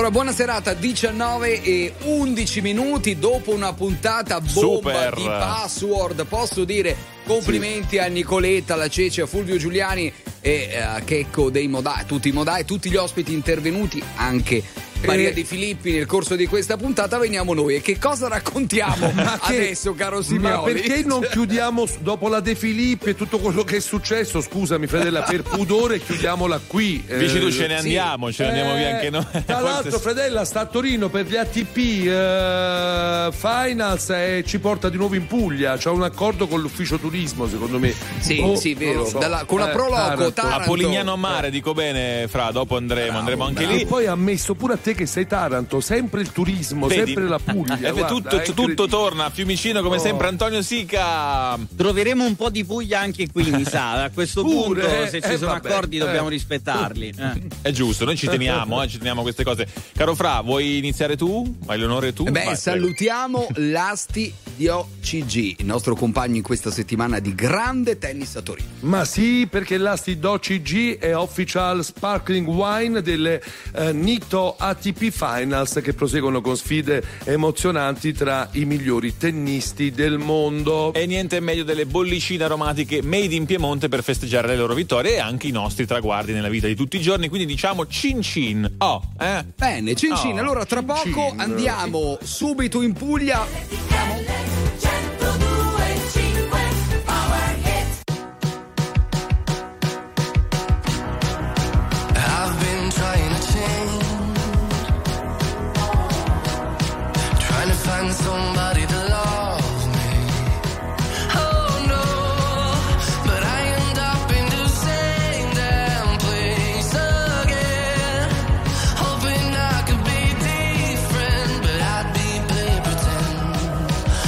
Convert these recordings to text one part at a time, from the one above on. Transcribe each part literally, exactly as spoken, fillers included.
Allora, buona serata, diciannove e undici minuti dopo una puntata bomba Super. di Password. Posso dire complimenti sì. a Nicoletta, alla Cece, a Fulvio Giuliani e a Checco dei Modai, tutti i Modai, tutti gli ospiti intervenuti, anche Maria e... Di Filippi nel corso di questa puntata. Veniamo noi e che cosa raccontiamo adesso, caro Simeoli? Ma perché non chiudiamo dopo la De Filippi e tutto quello che è successo? Scusami Fredella, per pudore chiudiamola qui. Dici tu, eh, ce ne andiamo, sì. ce ne andiamo eh, via anche noi. Tra l'altro Fredella sta a Torino per gli A T P eh, Finals e ci porta di nuovo in Puglia. C'ha un accordo con l'ufficio turismo, secondo me. Sì, oh, sì, vero. So. Dalla, con la eh, Proloco Taranto. Taranto. A Polignano a Mare, dico bene, Fra, dopo andremo, bravo, andremo anche bravo. lì. E poi ha messo pure a te che sei Taranto, sempre il turismo, Vedi? sempre la Puglia. Eh, guarda, tutto, è tutto torna a Fiumicino come Oh. sempre. Antonio Sica. Troveremo un po' di Puglia anche qui, mi sa. A questo Pure, punto, se ci eh, sono vabbè, accordi, eh. dobbiamo rispettarli. Eh. È giusto, noi ci teniamo, eh, ci teniamo a queste cose. Caro Fra, vuoi iniziare tu? Hai l'onore tu? Eh Beh, Vai, salutiamo l'Asti di O C G, il nostro compagno in questa settimana di grande tennis a Torino. Ma sì, perché l'Asti D O C G è official sparkling wine delle eh, Nitto A T P Finals, che proseguono con sfide emozionanti tra i migliori tennisti del mondo. E niente meglio delle bollicine aromatiche made in Piemonte per festeggiare le loro vittorie e anche i nostri traguardi nella vita di tutti i giorni, quindi diciamo cin cin. Oh, eh? Bene, cin cin. Oh, allora tra cin poco cin. andiamo subito in Puglia. Somebody to love me. Oh no, but I end up in the same damn place again. Hoping I could be different, but I'd be play pretend.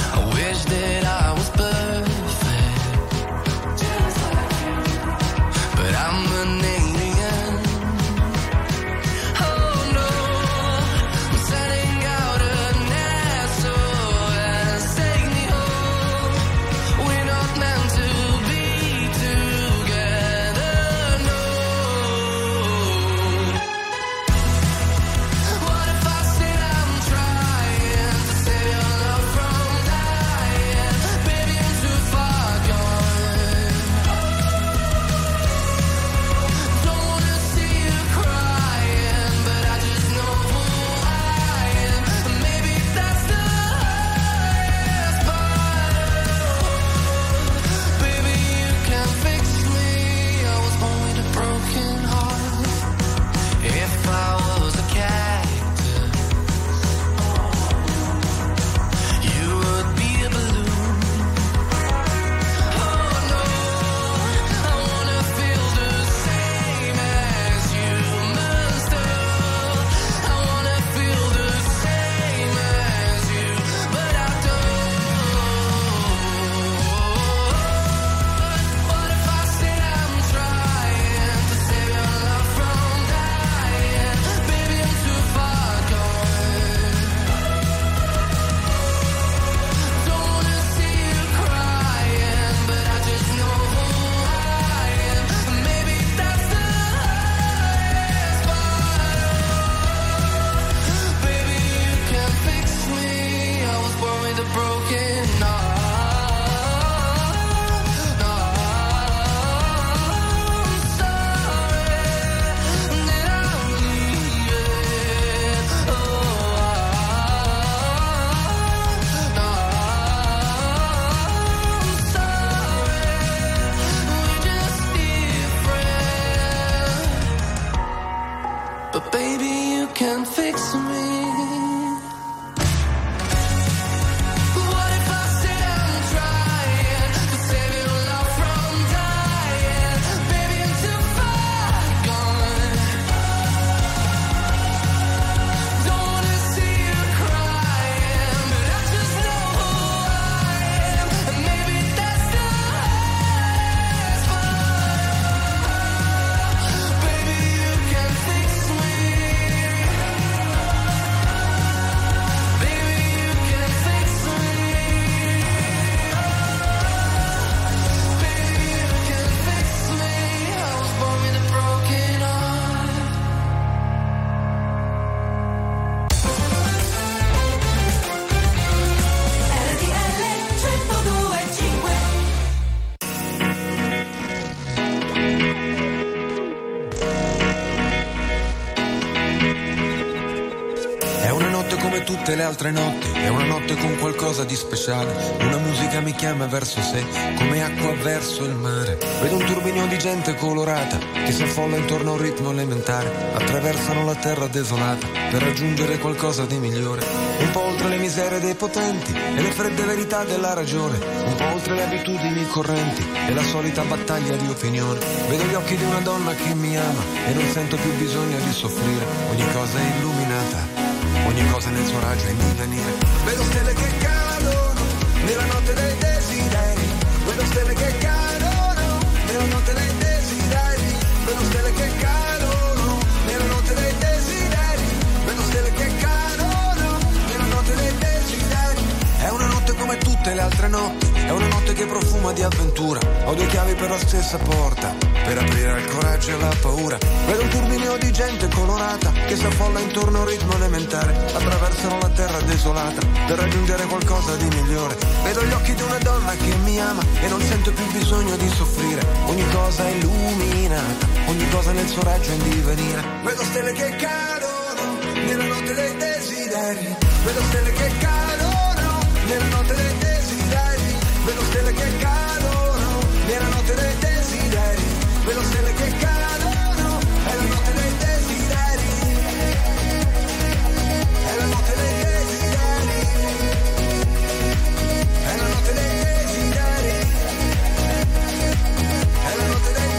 tutte le altre notti, è una notte con qualcosa di speciale. Una musica mi chiama verso sé, come acqua verso il mare. Vedo un turbinio di gente colorata che si affolla intorno a un ritmo elementare. Attraversano la terra desolata per raggiungere qualcosa di migliore. Un po' oltre le miserie dei potenti e le fredde verità della ragione. Un po' oltre le abitudini correnti e la solita battaglia di opinione. Vedo gli occhi di una donna che mi ama e non sento più bisogno di soffrire. Ogni cosa è illuminata, ogni cosa nel suo raggio è in divenire. Vedo stelle che cadono nella notte dei desideri. Vedo stelle che cadono nella notte dei desideri. Vedo stelle che cadono nella notte dei desideri. Vedo stelle che cadono nella notte dei desideri. È una notte come tutte le altre notti, è una notte che profuma di avventura. Ho due chiavi per la stessa porta, per aprire al coraggio e alla paura. Vedo un turbinio di gente colorata che si affolla intorno a un ritmo elementare. Attraversano la terra desolata per raggiungere qualcosa di migliore. Vedo gli occhi di una donna che mi ama e non sento più bisogno di soffrire. Ogni cosa è illuminata, ogni cosa nel suo raggio è in divenire. Vedo stelle che cadono nella notte dei desideri. Vedo stelle che cadono nella notte dei desideri. Vedo stelle che cadono nella notte dei desideri. Vedo stelle che cadono, è la notte dei desideri. È la notte dei desideri. È la notte dei desideri. È la notte dei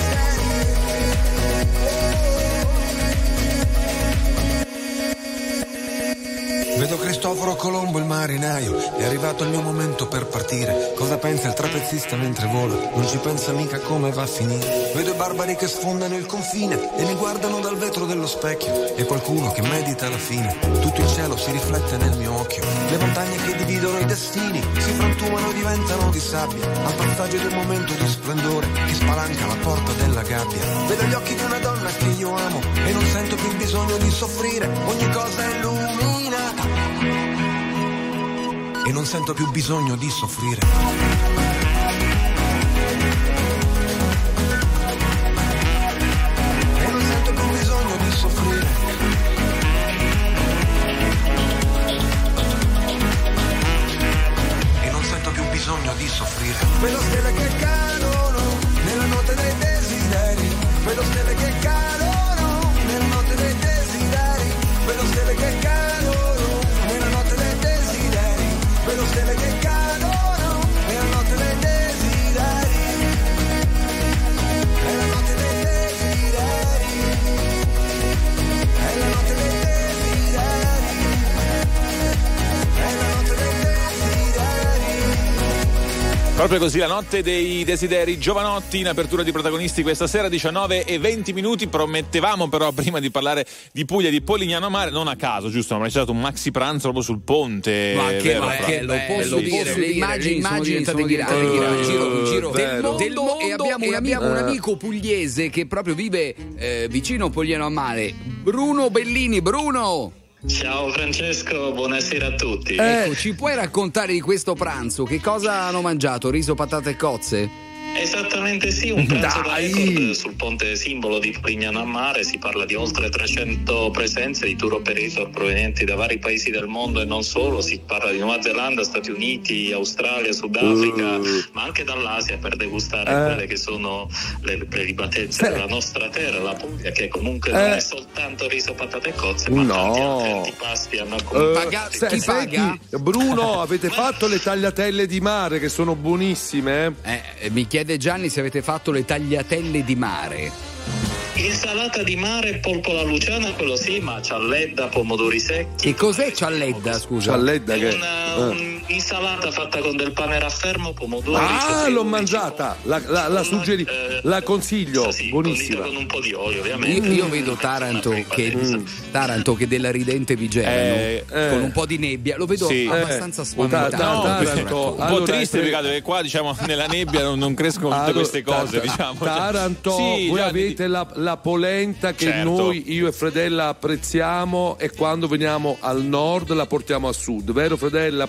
desideri. Vedo Cristoforo Colombo il marinaio, è arrivato il mio momento per partire. Cosa pensa il trapezzista mentre vola? Non ci pensa mica come va a finire. Vedo i barbari che sfondano il confine e mi guardano dal vetro dello specchio. E qualcuno che medita la fine. Tutto il cielo si riflette nel mio occhio. Le montagne che dividono i destini si frantumano e diventano di sabbia al passaggio del momento di splendore che spalanca la porta della gabbia. Vedo gli occhi di una donna che io amo e non sento più il bisogno di soffrire. Ogni cosa è illuminata e non sento più bisogno di soffrire. E non sento più bisogno di soffrire. E non sento più bisogno di soffrire. Vedo stelle che cadono nella notte dei desideri. Vedo stelle che cadono nella notte dei desideri. Vedo stelle che cadono nella notte dei desideri. Vedo stelle che cadono nella notte dei desideri. È la notte dei desideri. È la notte dei desideri. È la notte dei desideri. Proprio così, la notte dei desideri. Giovanotti in apertura di Protagonisti questa sera, diciannove e venti minuti. Promettevamo però prima di parlare di Puglia, di Polignano a Mare, non a caso, giusto? Ma c'è stato un maxi pranzo proprio sul ponte. Ma che vero, bello, Fra? lo posso Bello, dire, posso le dire, immagini, sono immagini sono diventate diventate virali. virali. Giro, un giro Vero. del mondo, Del mondo, e abbiamo, e abbiamo un abbiamo- amico pugliese che proprio vive eh, vicino a Polignano a Mare, Bruno Bellini. Bruno! Ciao Francesco, buonasera a tutti. Ecco, ci puoi raccontare di questo pranzo? Che cosa hanno mangiato? Riso, patate e cozze? Esattamente sì, un pranzo da Dai! record sul ponte simbolo di Polignano a Mare. Si parla di oltre trecento presenze di tour operator provenienti da vari paesi del mondo e non solo. Si parla di Nuova Zelanda, Stati Uniti, Australia, Sudafrica, Uh. ma anche dall'Asia, per degustare Eh. quelle che sono le prelibatezze Sì. della nostra terra, la Puglia, che comunque Eh. non è soltanto riso, patate e cozze, ma No. tanti altri antipasti hanno Eh, accompagnato. Paga- se- chi senti, paga? Bruno, avete fatto le tagliatelle di mare che sono buonissime? Eh, eh, mi chiede Gianni se avete fatto le tagliatelle di mare. Insalata di mare e polpo alla luciana, quello sì, ma cialledda, pomodori secchi. Che cos'è cialledda, scusa? Cialledda È che una, eh. un'insalata fatta con del pane raffermo, pomodori. Ah, soffritto l'ho di mangiata, cipolla, la, la, la, suggeri- eh, la consiglio, sì, buonissima. condita con un po' di olio, Io, ovviamente. io vedo Taranto che, Taranto che della ridente Vigevano Eh, eh. con un po' di nebbia, lo vedo Sì. abbastanza Eh, spaventato. ta- ta- No, Taranto, un po' allora, triste è- perché perché qua diciamo nella nebbia non, non crescono tutte Allora, queste cose, ta- diciamo. Taranto, Sì, voi già, avete la, la polenta che Certo. noi, io e Fredella apprezziamo, e quando veniamo al nord la portiamo a sud, vero Fredella? Portiamo il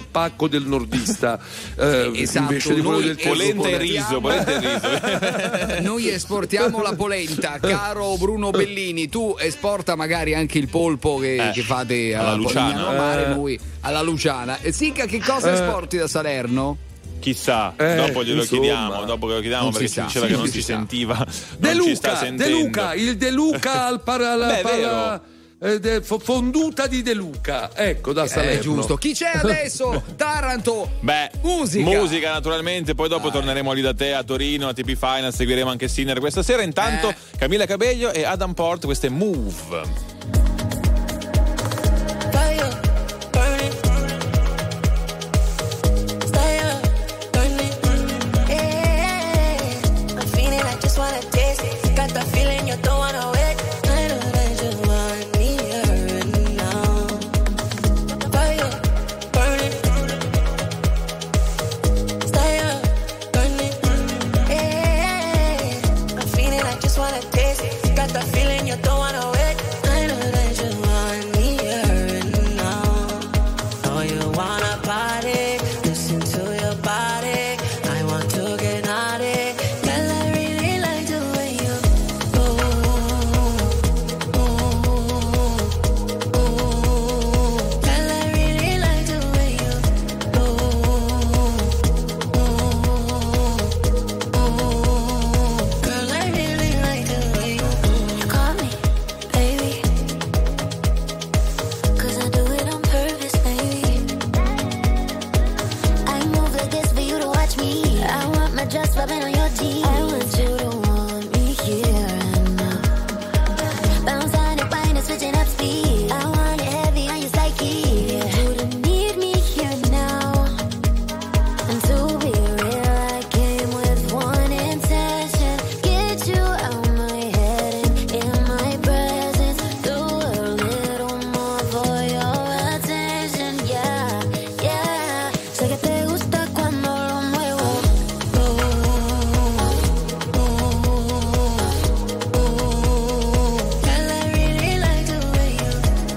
del pacco del nordista, eh, esatto, invece di quello noi del terzo Polenta e potere. riso, polenta e riso. Noi esportiamo la polenta, caro Bruno Bellini, tu esporta magari anche il polpo che, Eh, che fate alla a Luciana. Polignano Mare, Eh. noi alla Luciana. E Sica, che cosa Eh. esporti da Salerno? Chissà, Eh, dopo glielo insomma. chiediamo, dopo che lo chiediamo Non perché si ci sa, diceva sì, che non non si si sa. sentiva. De non ci sta Luca, De sentendo. Luca, il De Luca al par- alla Beh, è par- vero. eh, de- fo- fonduta di De Luca, ecco, da Salerno. Eh, giusto. Chi c'è adesso? Taranto. Beh, Musica. musica naturalmente, poi dopo torneremo lì da te a Torino, a T P Final, seguiremo anche Sinner questa sera. Intanto Eh. Camilla Cabello e Adam Port, questo è Move. Fire, burning. Stay up, burning. Yeah, I'm feeling, I just wanna taste it. Got that feeling you don't wanna wait. I know that you want me here now. Fire, burning. Stay up, burning. Yeah, I'm feeling, I just wanna taste it. Got that feeling you don't wanna wait. I know that you want me here now. Know you wanna party, listen to your body. I want to get naughty. Girl, I really like the way you move. Girl, I really like the way you move. Girl, I really like the way you move. You call me, baby. 'Cause I do it on purpose, baby. I move like this for you to watch me. I want my dress rubbing on your jeans. I want you to want me here and now. Bounce on it, wine and switching up speed. I want it heavy on your psyche. You don't need me here now. And to be real, I came with one intention: get you out my head and in my presence. Do a little more for your attention, yeah, yeah. Sé que te gusta cuando lo muevo. Girl, I really like the way you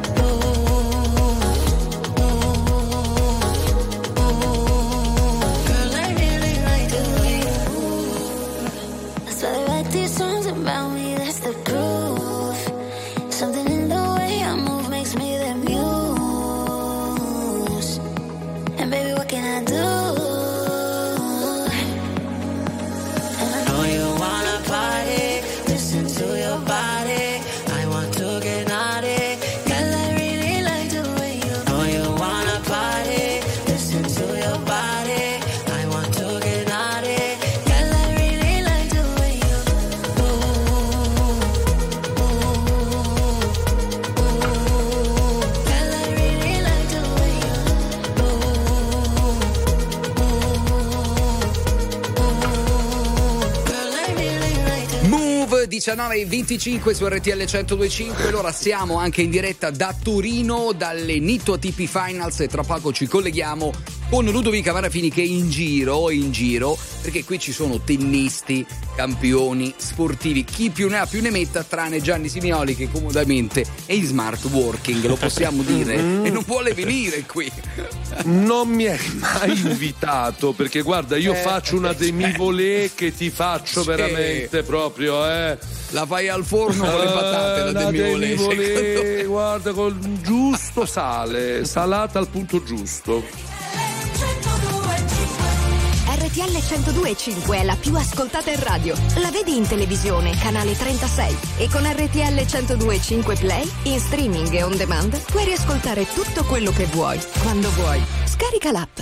Girl, I really like the way you That's why they write these songs about me, that's the proof. Something in the way I move makes me the muse. And baby, what can I do? And I know you wanna party, listen to your body. I want to get naughty. Girl, I really like the way you know you wanna party, listen to your body. I want to get naughty. Girl, I really like the way you Girl, I really like the way Girl, I really like the Move diciannove e venticinque su R T L centodue e cinque. Allora siamo anche in diretta da Torino, dalle Nitto A T P Finals, e tra poco ci colleghiamo con Ludovica Marafini che è in giro, in giro, perché qui ci sono tennisti, campioni, sportivi, chi più ne ha più ne metta, tranne Gianni Simioli che comodamente è in smart working, lo possiamo dire, e non vuole venire qui. Non mi hai mai invitato, perché guarda, io Eh, faccio una demi-volée che ti faccio Sì. veramente proprio, eh. La fai al forno con le patate, la Eh, una demi-volée, secondo me. demi-volée, guarda, col giusto sale, salata al punto giusto. R T L centodue e cinque è la più ascoltata in radio. La vedi in televisione, canale trentasei. E con R T L centodue e cinque Play, in streaming e on demand, puoi riascoltare tutto quello che vuoi, quando vuoi. Scarica l'app.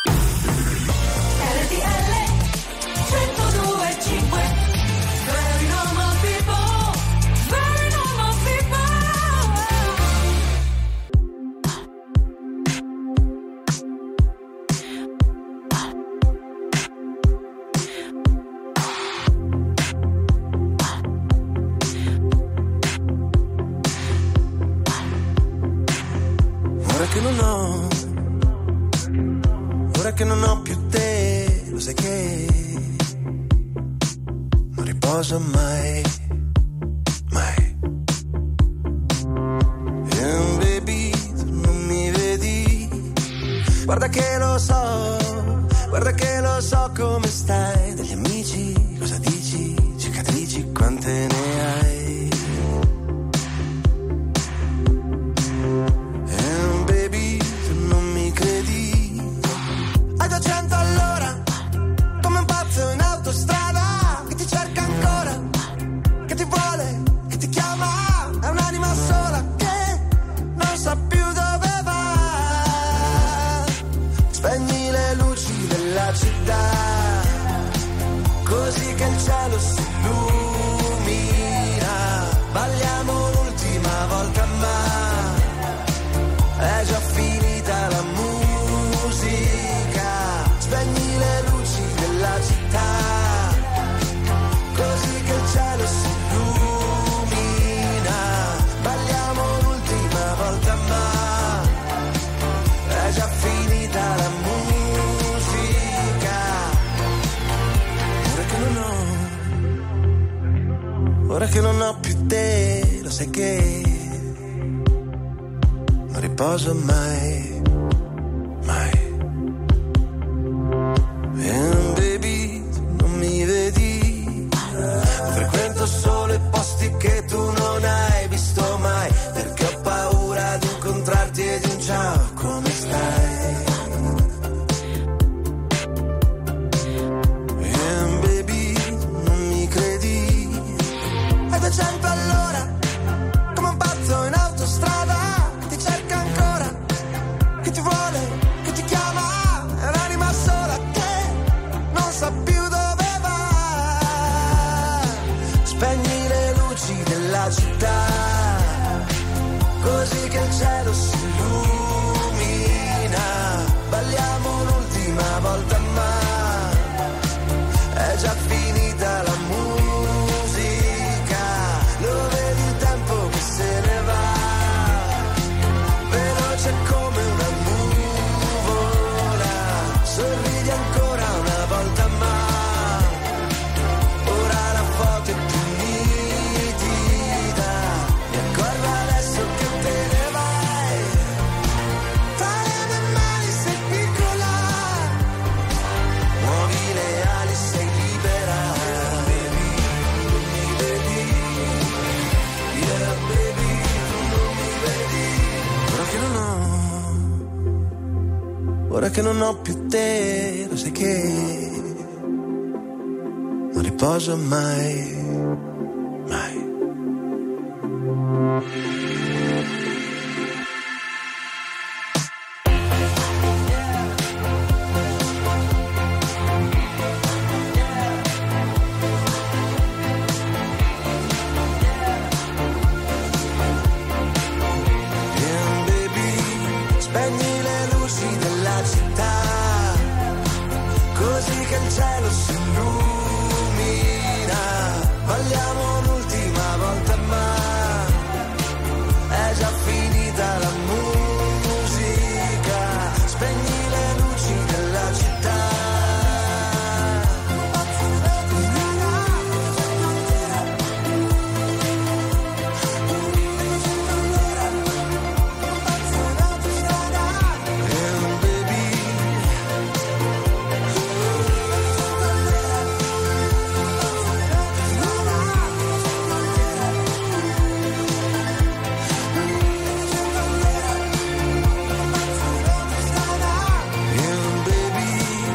Ora che non ho, ora che non ho più te, lo sai che non riposo mai, mai. E baby, tu non mi vedi, guarda che lo so, guarda che lo so come stai. Degli amici, cosa dici? Cicatrici, quante ne hai? And baby, tu non mi credi, hai duecento all'ora, come un pazzo in autostrada, che ti cerca ancora, che ti vuole, che ti chiama, è un'anima sola che non sa più dove va. Spegni le luci della città, così che il cielo si illumina. Balliamo l'ultima volta ma è già finita la musica. Spegni le luci della città, così che il cielo si illumina. Balliamo l'ultima volta ma è già finita la musica. Ora che non ho, ora che non ho più te, lo sai che non riposo mai, mai. And baby, tu non mi vedi, frequento solo i posti che tu non hai visto mai, perché ho paura di incontrarti e di un ciao, come stai? And baby, tu non mi credi, hai duecento all'ora, come un pazzo in autostrada, che ti cerca ancora, che ti vuole, che ti chiama, è un'anima sola che non sa più dove va. Spegni le luci della città, così che il cielo si illumina. Balliamo l'ultima volta ma è già finita la musica. Lo vedi il tempo che se ne va, veloce come una nuvola. Sorridi ancora una volta ma ora la foto è più nitida. Mi accorgo adesso che te ne vai, tra le mie mani sei piccola, muovi le ali, sei libera. Baby, non mi vedi, yeah baby, tu non mi vedi. Ora che non ho, ora che non ho più te, lo sai che non riposo mai, mai. And baby, spegni le luci della città, così che il cielo si illumina. Balliamo l'ultima volta ma è già finita la musica. Spegni le luci della città. And baby, and baby,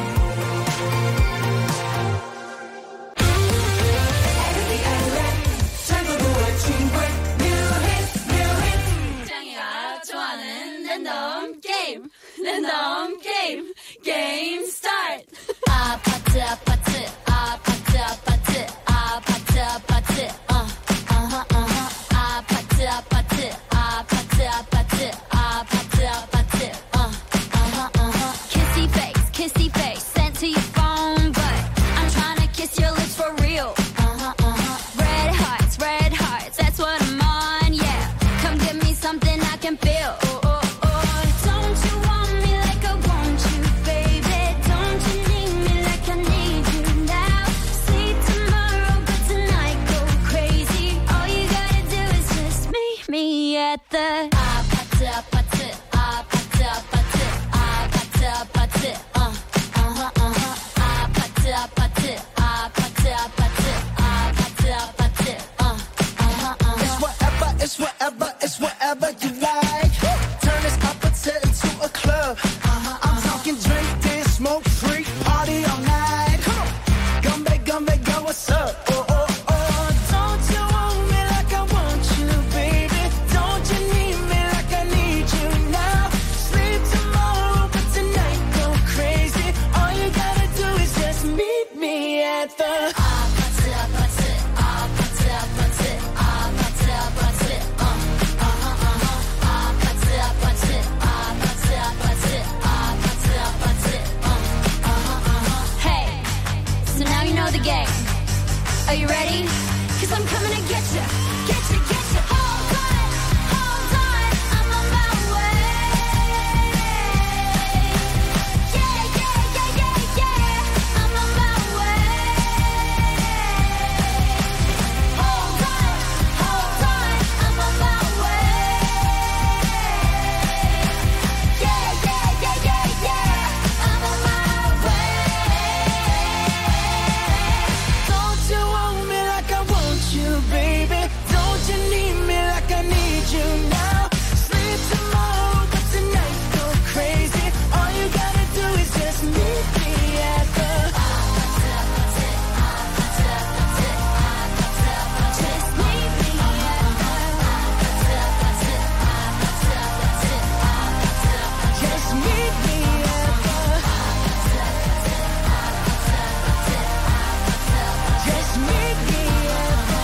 짱이가 좋아하는 랜덤 게임 랜덤 게임 게임 스타트. 아파트 아파트 아파트 아파트 아파트 아파트 어 어허 어허 아파트 아파트 아파트 아파트 아파트 아파트 어 어허 어허 kissy face kissy face sent to your phone but I'm trying to kiss your lips for real. Uh-huh, uh-huh. Red hearts, red hearts, that's what I'm on, yeah. Come give me something I can feel. Oh, oh, oh. Don't you want me like I want you, baby? Don't you need me like I need you now? See tomorrow, but tonight go crazy. All you gotta do is just meet me at the 아파트 아파트 아파트 아파트 아파트 아파트 at the 아파트 아파트 아파트 아파트 아파트 아파트 어 어허 어허 아파트 아파트 아파트 아파트 아파트 아파트 어 어허 어허 Hey, so now you know the game. Are you ready? 'Cause I'm coming to get you, get you, get you. Hold on, hold on, I'm on my way. Yeah, yeah, yeah, yeah, yeah, I'm on my way. Hold on, hold on, I'm on my way. Yeah, yeah, yeah, yeah, yeah, I'm on my way. Don't you want me like I want you, baby? Don't you need me like I need you now? Sleep tomorrow, but tonight go crazy. All you gotta do is just meet me at the just meet me at the just meet me at the just meet me at the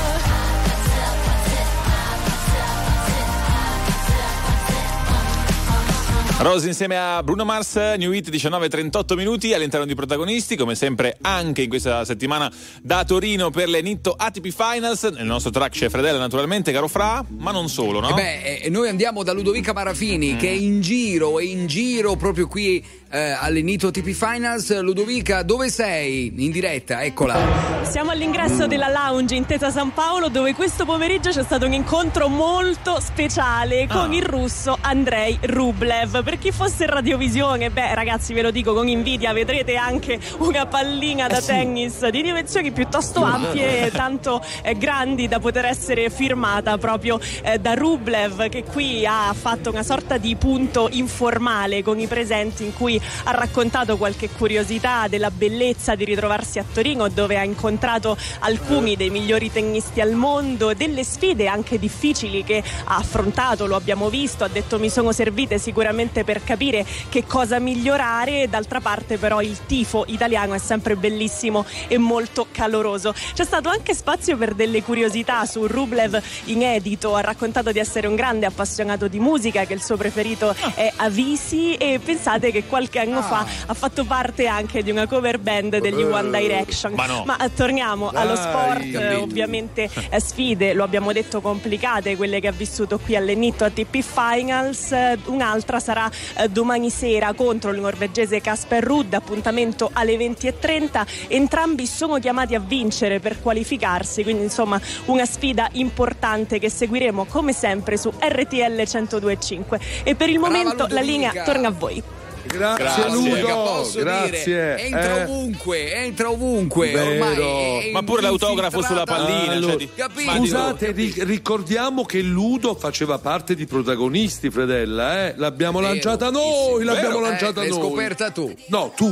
Rose insieme a Bruno Mars, New Hit, diciannove e trentotto minuti all'interno di Protagonisti, come sempre anche in questa settimana da Torino per le Nitto A T P Finals. Nel nostro track c'è Fredella naturalmente, caro Fra, ma non solo, no? E beh, eh, noi andiamo da Ludovica Marafini mm. che è in giro, è in giro proprio qui eh, alle Nitto A T P Finals. Ludovica, dove sei? In diretta, eccola. Siamo all'ingresso della lounge Intesa San Paolo, dove questo pomeriggio c'è stato un incontro molto speciale con Ah. il russo Andrei Rublev. Per chi fosse in radiovisione, beh ragazzi, ve lo dico con invidia, vedrete anche una pallina da Eh sì. tennis di dimensioni piuttosto ampie e tanto eh, grandi da poter essere firmata proprio eh, da Rublev, che qui ha fatto una sorta di punto informale con i presenti, in cui ha raccontato qualche curiosità della bellezza di ritrovarsi a Torino, dove ha incontrato alcuni dei migliori tennisti al mondo, delle sfide anche difficili che ha affrontato, lo abbiamo visto, ha detto mi sono servite sicuramente per capire che cosa migliorare. D'altra parte però il tifo italiano è sempre bellissimo e molto caloroso. C'è stato anche spazio per delle curiosità su Rublev inedito, ha raccontato di essere un grande appassionato di musica, che il suo preferito è Avicii, e pensate che qualche anno Ah. fa ha fatto parte anche di una cover band degli One Direction. Ma no. Ma eh, torniamo Dai, allo sport, eh, capito. ovviamente eh, sfide, lo abbiamo detto, complicate, quelle che ha vissuto qui alle Nitto A T P Finals. Eh, un'altra sarà eh, domani sera contro il norvegese Casper Ruud, appuntamento alle venti e trenta. Entrambi sono chiamati a vincere per qualificarsi, quindi insomma una sfida importante che seguiremo come sempre su R T L centodue e cinque. E per il Brava momento la Ludovica. linea torna a voi. Grazie, Grazie. Ludo, Posso grazie. dire, entra eh. ovunque, entra ovunque. Vero. Ormai è Ma pure l'autografo sulla infiltrata. pallina, Allora, cioè di- capito? ma di- Scusate, ri- ricordiamo che Ludo faceva parte di Protagonisti, Fredella, eh? L'abbiamo Vero, lanciata sì, noi, sì. l'abbiamo Vero, lanciata eh, l'hai noi. scoperta tu. No, tu.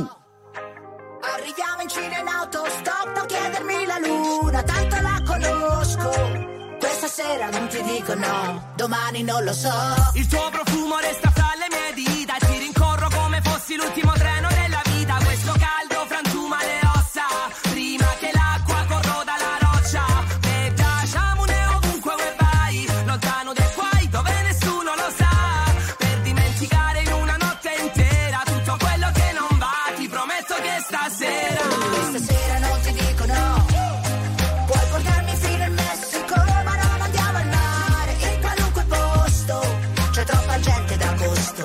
Arriviamo in Cina in autostop, non chiedermi la luna, tanto la conosco. Questa sera non ti dico no, domani non lo so. Il tuo profumo resta fra le mie dita, ti rincorro come fossi l'ultimo treno della vita. Questo caldo frantuma le ossa, prima che l'acqua corroda la roccia. E giacciamone ovunque vuoi vai, lontano dai guai dove nessuno lo sa. Per dimenticare in una notte intera tutto quello che non va, ti prometto che stasera Stasera non ti dico no, puoi portarmi fino in Messico, ma non andiamo al mare, in qualunque posto, c'è troppa gente d'agosto.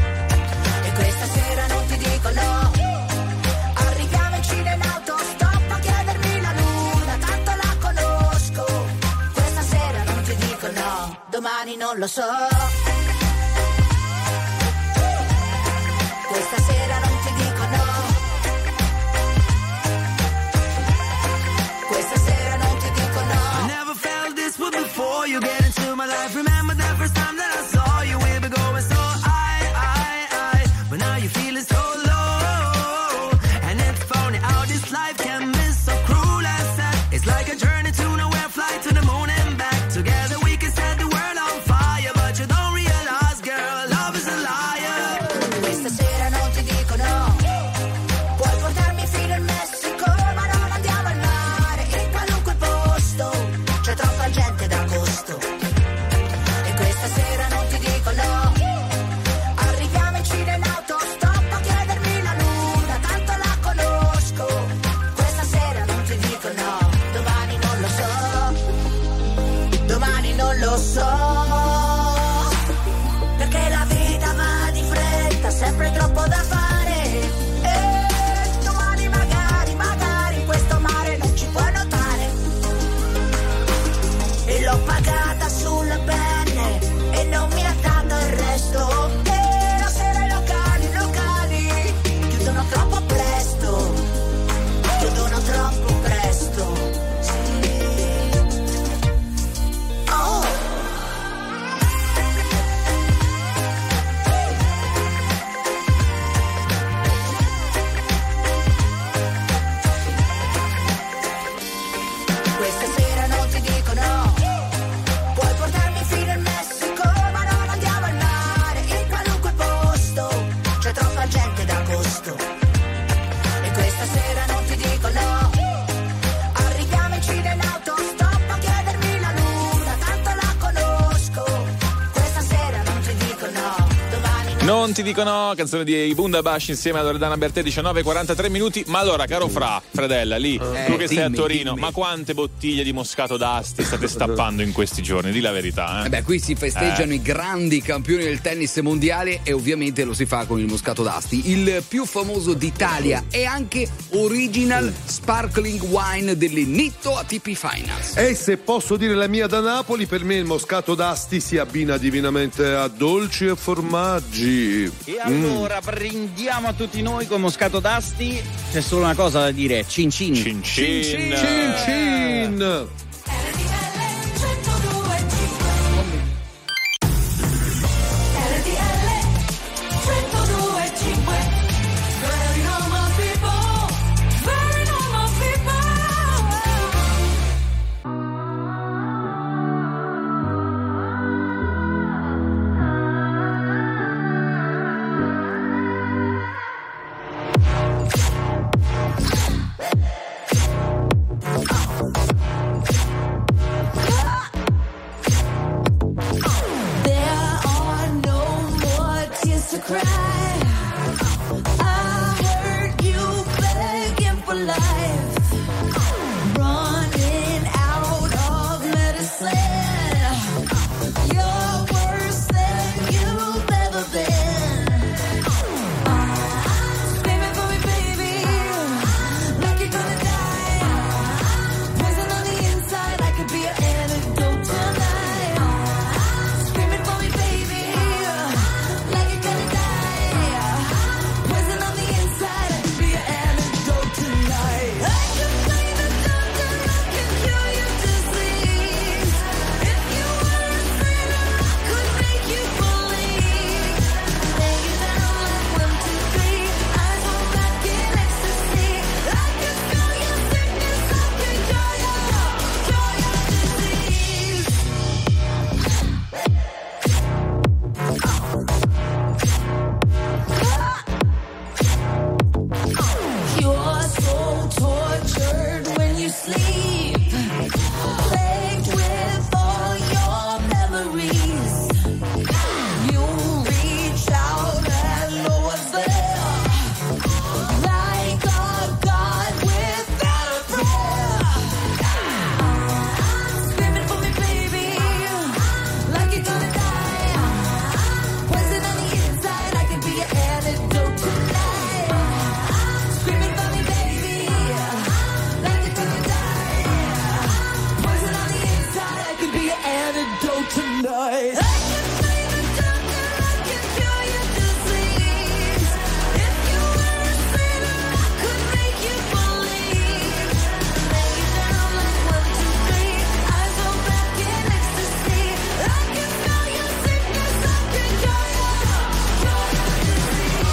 E questa sera non ti dico no, arriviamo in Cina in autostop a chiedermi la luna, tanto la conosco. Questa sera non ti dico no, domani non lo so. Questa sera non ti dico no. Questa sera non ti dico I no. never felt this way before you get into my life. Remember the first time that I saw you, we were going so high, high, high. But now you're feeling so low. And it's funny how this life can be so cruel and sad. It's like a journey to nowhere, fly to the moon and back. Together we can set the world on fire, but you don't non ti dico no, canzone di Bundabash insieme a Loredana Bertè, diciannove e quarantatré minuti. Ma allora, caro Fra, Fredella, lì, Eh, tu che sei a dimmi, Torino, dimmi. ma quante bottiglie di Moscato d'Asti state stappando in questi giorni? Di la verità, eh? Eh beh, qui si festeggiano Eh. i grandi campioni del tennis mondiale e ovviamente lo si fa con il Moscato d'Asti, il più famoso d'Italia e anche original sparkling wine delle Nitto A T P Finals. E se posso dire la mia da Napoli, per me il Moscato d'Asti si abbina divinamente a dolci e formaggi. E allora brindiamo a tutti noi con Moscato d'Asti. C'è solo una cosa da dire: cin cin. Cin cin. Cin cin cin. There are no more tears to cry. I heard you begging for life, running out of medicine. You're worse than you've ever been. Screaming for me, baby, like you're gonna die. Poison on the inside, I could be your antidote tonight. Screaming for me, baby, like you're gonna die. Poison on the inside, I could be your antidote tonight. I could play the doctor, I can cure your disease. If you were a sinner, I could make you believe. Lay you down like one, two, three, eyes roll back in ecstasy. I could feel your sickness, I could cure your, cure your disease. You're so tortured when you sleep, plagued with all your memories. You reach out and no one's there, like a god without a prayer. Screaming for me, baby, like you're gonna die. Poison on the inside, I could be your antidote tonight. Screaming for me, baby, like you're gonna die. Poison on the inside, I could be your antidote tonight. I can play the doctor, I can cure your disease. If you were a sinner, I could make you believe. Lay you down like one, two, three, eyes roll back in ecstasy. I can feel your sickness, I can cure your, cure your disease.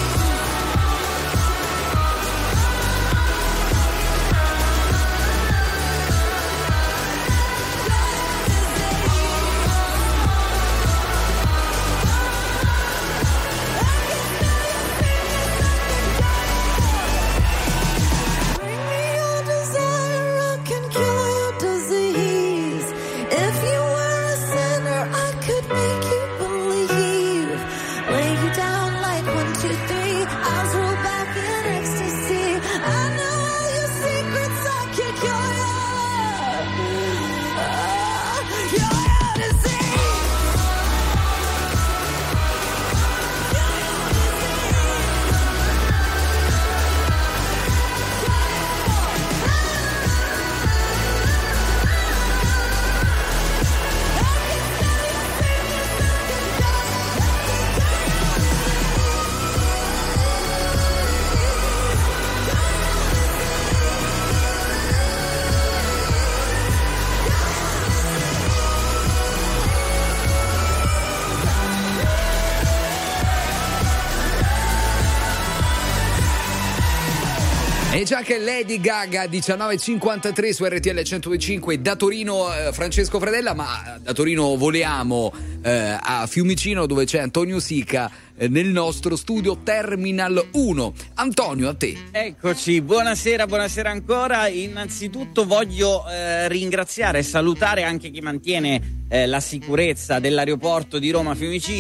Bring me your desire, I can cure your disease. If you were a sinner, I could make you believe. Lay you down like one, two, three, eyes roll back in ecstasy. I know all your secrets, I can cure your, cure your disease. E già che Lady Gaga diciannove e cinquantatré su R T L centodue e cinque da Torino, eh, Francesco Fredella, ma da Torino voliamo eh, a Fiumicino dove c'è Antonio Sica eh, nel nostro studio Terminal uno. Antonio, a te. Eccoci, buonasera, buonasera ancora. Innanzitutto voglio eh, ringraziare e salutare anche chi mantiene eh, la sicurezza dell'aeroporto di Roma Fiumicino.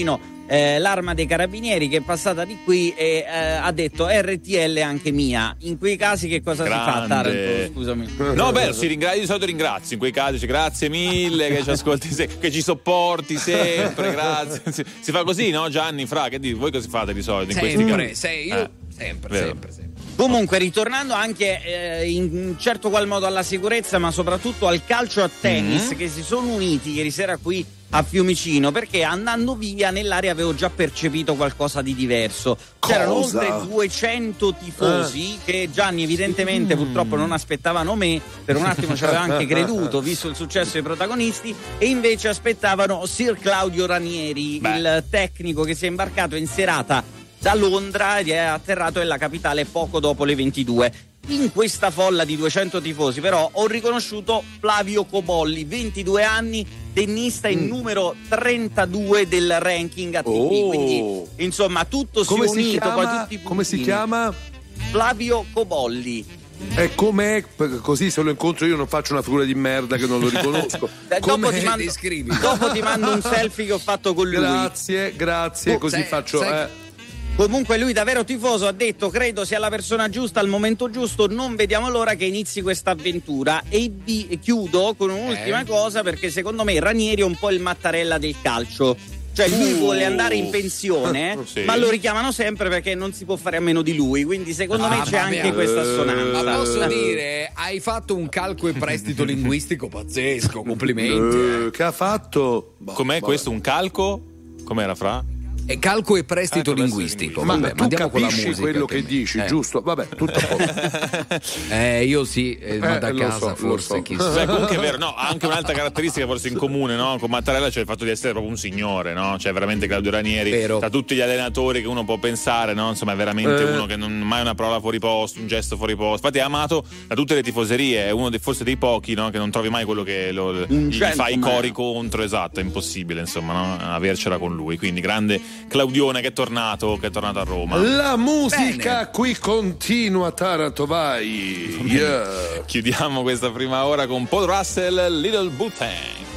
eh, l'arma dei carabinieri che è passata di qui e eh, ha detto R T L anche mia. In quei casi che cosa Grande. si fa, Taranto? Scusami. No, beh, si ringrazia, di solito ringrazio in quei casi, dice, grazie mille che ci ascolti, se- che ci sopporti sempre, grazie. Si, si fa così, no Gianni, Fra, che dite? Voi cosa fate di solito in questi Sempre, casi? sei io, Eh, sempre, vero. sempre, sempre. Comunque, ritornando anche eh, in un certo qual modo alla sicurezza, ma soprattutto al calcio a tennis, Mm-hmm. che si sono uniti ieri sera qui a Fiumicino, perché andando via nell'area avevo già percepito qualcosa di diverso. C'erano Cosa? oltre duecento tifosi che Gianni evidentemente purtroppo non aspettavano me, per un attimo ci aveva anche creduto visto il successo dei protagonisti, e invece aspettavano Sir Claudio Ranieri, Beh. il tecnico che si è imbarcato in serata da Londra ed è atterrato nella capitale poco dopo le ventidue. In questa folla di duecento tifosi però ho riconosciuto Flavio Cobolli, ventidue anni, tennista in numero trentadue del ranking A T P, Oh. quindi insomma tutto si Come è si unito, poi chiama? tutti i Come si puntini. chiama? Flavio Cobolli. E com'è? Perché così se lo incontro io non faccio una figura di merda che non lo riconosco. Eh, dopo, Com'è? ti mando, Descrivi. dopo ti mando un selfie che ho fatto con lui. Grazie, grazie, Oh, così sai- faccio. sai- eh. Comunque lui davvero tifoso ha detto credo sia la persona giusta al momento giusto, non vediamo l'ora che inizi questa avventura. E vi chiudo con un'ultima Eh. cosa, perché secondo me Ranieri è un po' il Mattarella del calcio. Cioè lui Uh. vuole andare in pensione, Sì. ma lo richiamano sempre perché non si può fare a meno di lui, quindi secondo Ah, me c'è vabbè. anche questa Ma assonanza. posso dire, hai fatto un calco e prestito linguistico pazzesco, complimenti. Eh, che ha fatto? Boh, Com'è vabbè. questo? Un calco? Com'era, Fra? Eh, calco e prestito Calco e linguistico. Ma Vabbè, tu andiamo con la capisci musica. quello che me- dici, eh. giusto? Vabbè, tutto a posto. Eh, io sì, eh, ma Eh, da lo casa so, lo forse so. chissà. Beh, comunque è vero, no, ha anche un'altra caratteristica forse in comune, no? Con Mattarella c'è il fatto di essere proprio un signore, no? Cioè veramente Claudio Ranieri, Vero. tra tutti gli allenatori che uno può pensare, no? Insomma, è veramente Eh. uno che non mai una parola fuori posto, un gesto fuori posto. Infatti è amato da tutte le tifoserie, è uno dei, forse dei pochi, no? Che non trovi mai quello che lo, Un gli fa i gentleman. cori contro, esatto, è impossibile, insomma, no? Avercela con lui. Quindi grande Claudione che è tornato, che è tornato a Roma. La musica Bene. qui continua, Taranto, vai. Yeah. Chiudiamo questa prima ora con Paul Russell, Little Booty.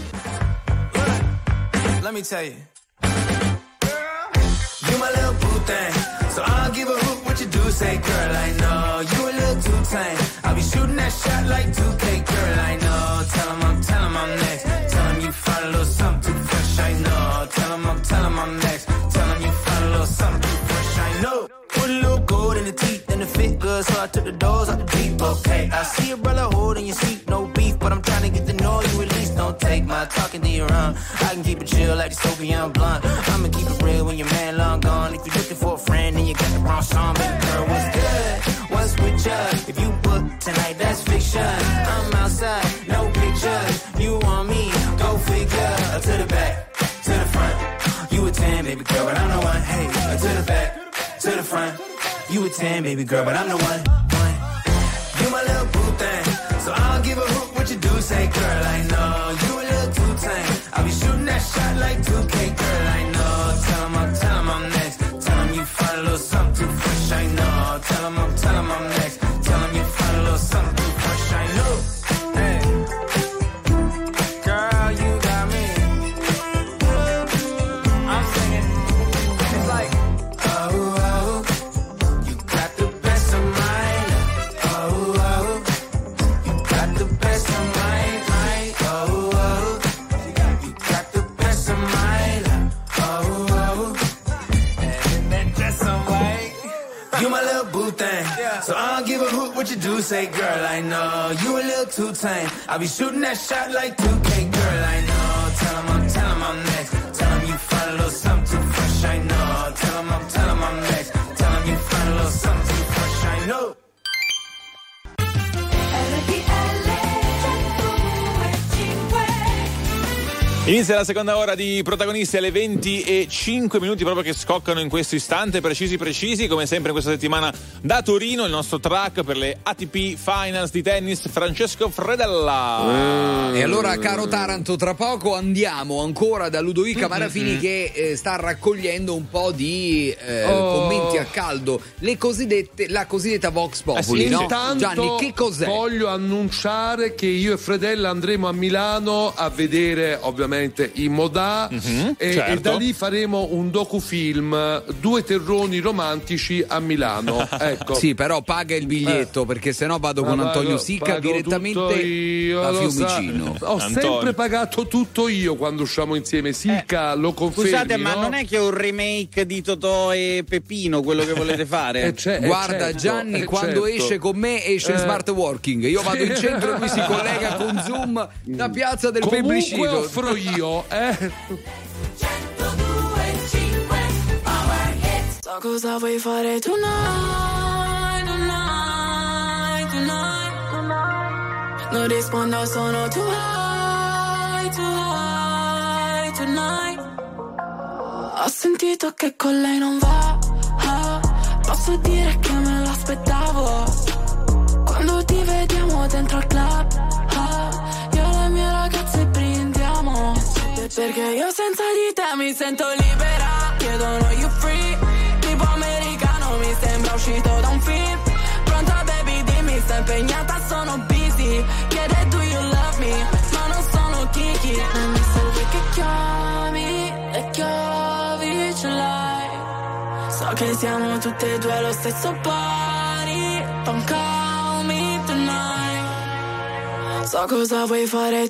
Let me tell you. You my little boo thing. So I'll give a hoot what you do. Say, girl, I know you a little too tame. I'll be shooting that shot like two K, girl, I know. Tell him I'm, tell him I'm next. Tell him you find a little something too fresh, I know. Tell him I'm, tell him I'm next. Tell him you find a little something too fresh, I know. Put a little gold in the teeth and the fit good, so I took the doors out the deep, okay. I see a brother holding your seat, no beef, but I'm trying to get to know you at least. Don't take my talking to your own. I can keep it chill like the Soviet blunt. I'ma keep it real when your man long gone. If you're looking for a friend and you got the wrong song, baby girl, what's good? What's with you? If you book tonight, that's fiction. I'm outside, no pictures. You want me? Go figure. To the back, to the front. You a ten, baby girl, but I'm the one. Hey, to the back, to the front. You a ten, baby girl, but I'm the one. one. You my little boo thing, so I'll give a hoot what you do. Say, girl, I know you a little too tame. I'll be shooting that shot like two K, girl, I know. Tell him I'm, tell him I'm next. Tell him you find a little something too fresh, I know. Tell him I'm, tell him I'm next. Tell him you find a little something too fresh, I know. Hey, girl, you got me. I'm singing. It's like, oh, oh, you got the best of mine. Oh, oh, you got the best of mine. I, oh, oh, you got the best of mine. Oh, oh, and that dress on white. You my little boo thing, so I don't give a hoot what you do. Say, girl, I know you a little too tame. I'll be shooting that shot like two K, girl, I know. Tell him I'm, tell him I'm next. Tell him you find a little something too fresh, I know. Tell him I'm, tell him I'm next. Tell him you find a little something too fresh, I know. Inizia la seconda ora di Protagonisti alle venti e cinque minuti proprio che scoccano in questo istante, precisi precisi, come sempre in questa settimana da Torino, il nostro track per le A T P Finals di tennis, Francesco Fredella. E allora, caro Taranto, tra poco andiamo ancora da Ludovica Marafini che eh, sta raccogliendo un po' di eh, Oh. commenti a caldo, le cosiddette, la cosiddetta Vox Populi, Eh sì, no? Intanto Gianni, che cos'è? voglio annunciare che io e Fredella andremo a Milano a vedere ovviamente ovviamente in Modà, Mhm, e, certo. e da lì faremo un docufilm, Due terroni romantici a Milano. Ecco. Sì, però paga il biglietto, perché sennò vado con Ma Antonio pago- Sicca pago direttamente tutto io, da lo Fiumicino. sa. Ho Antonio. sempre pagato tutto io quando usciamo insieme. Sicca, lo confermi? Scusate, ma no? non è che è un remake di Totò e Peppino quello che volete fare? Eh, c'è- eh, Guarda certo, Gianni, eh, quando certo. esce con me esce Eh. smart working. Io vado in centro e lui si collega con Zoom da Piazza del Comunque Plebiscito. offro io, eh. So cosa vuoi fare tonight, tonight, tonight. Non rispondo, sono too high, too high, tonight. Ho sentito che con lei non va, ah, posso dire che me l'aspettavo. Quando ti vediamo dentro il club, ah, io e le mie ragazze brindiamo. Perché io senza di te mi sento libera. Chiedono you free, tipo americano, mi sembra uscito da un film. Pronta baby, dimmi, sto impegnata, sono busy. Chiede do you love me, ma non sono Kiki. Non mi serve che chiami e chiavi ce l'hai. So che siamo tutte e due allo stesso pari. Don't call me tonight. So cosa vuoi fare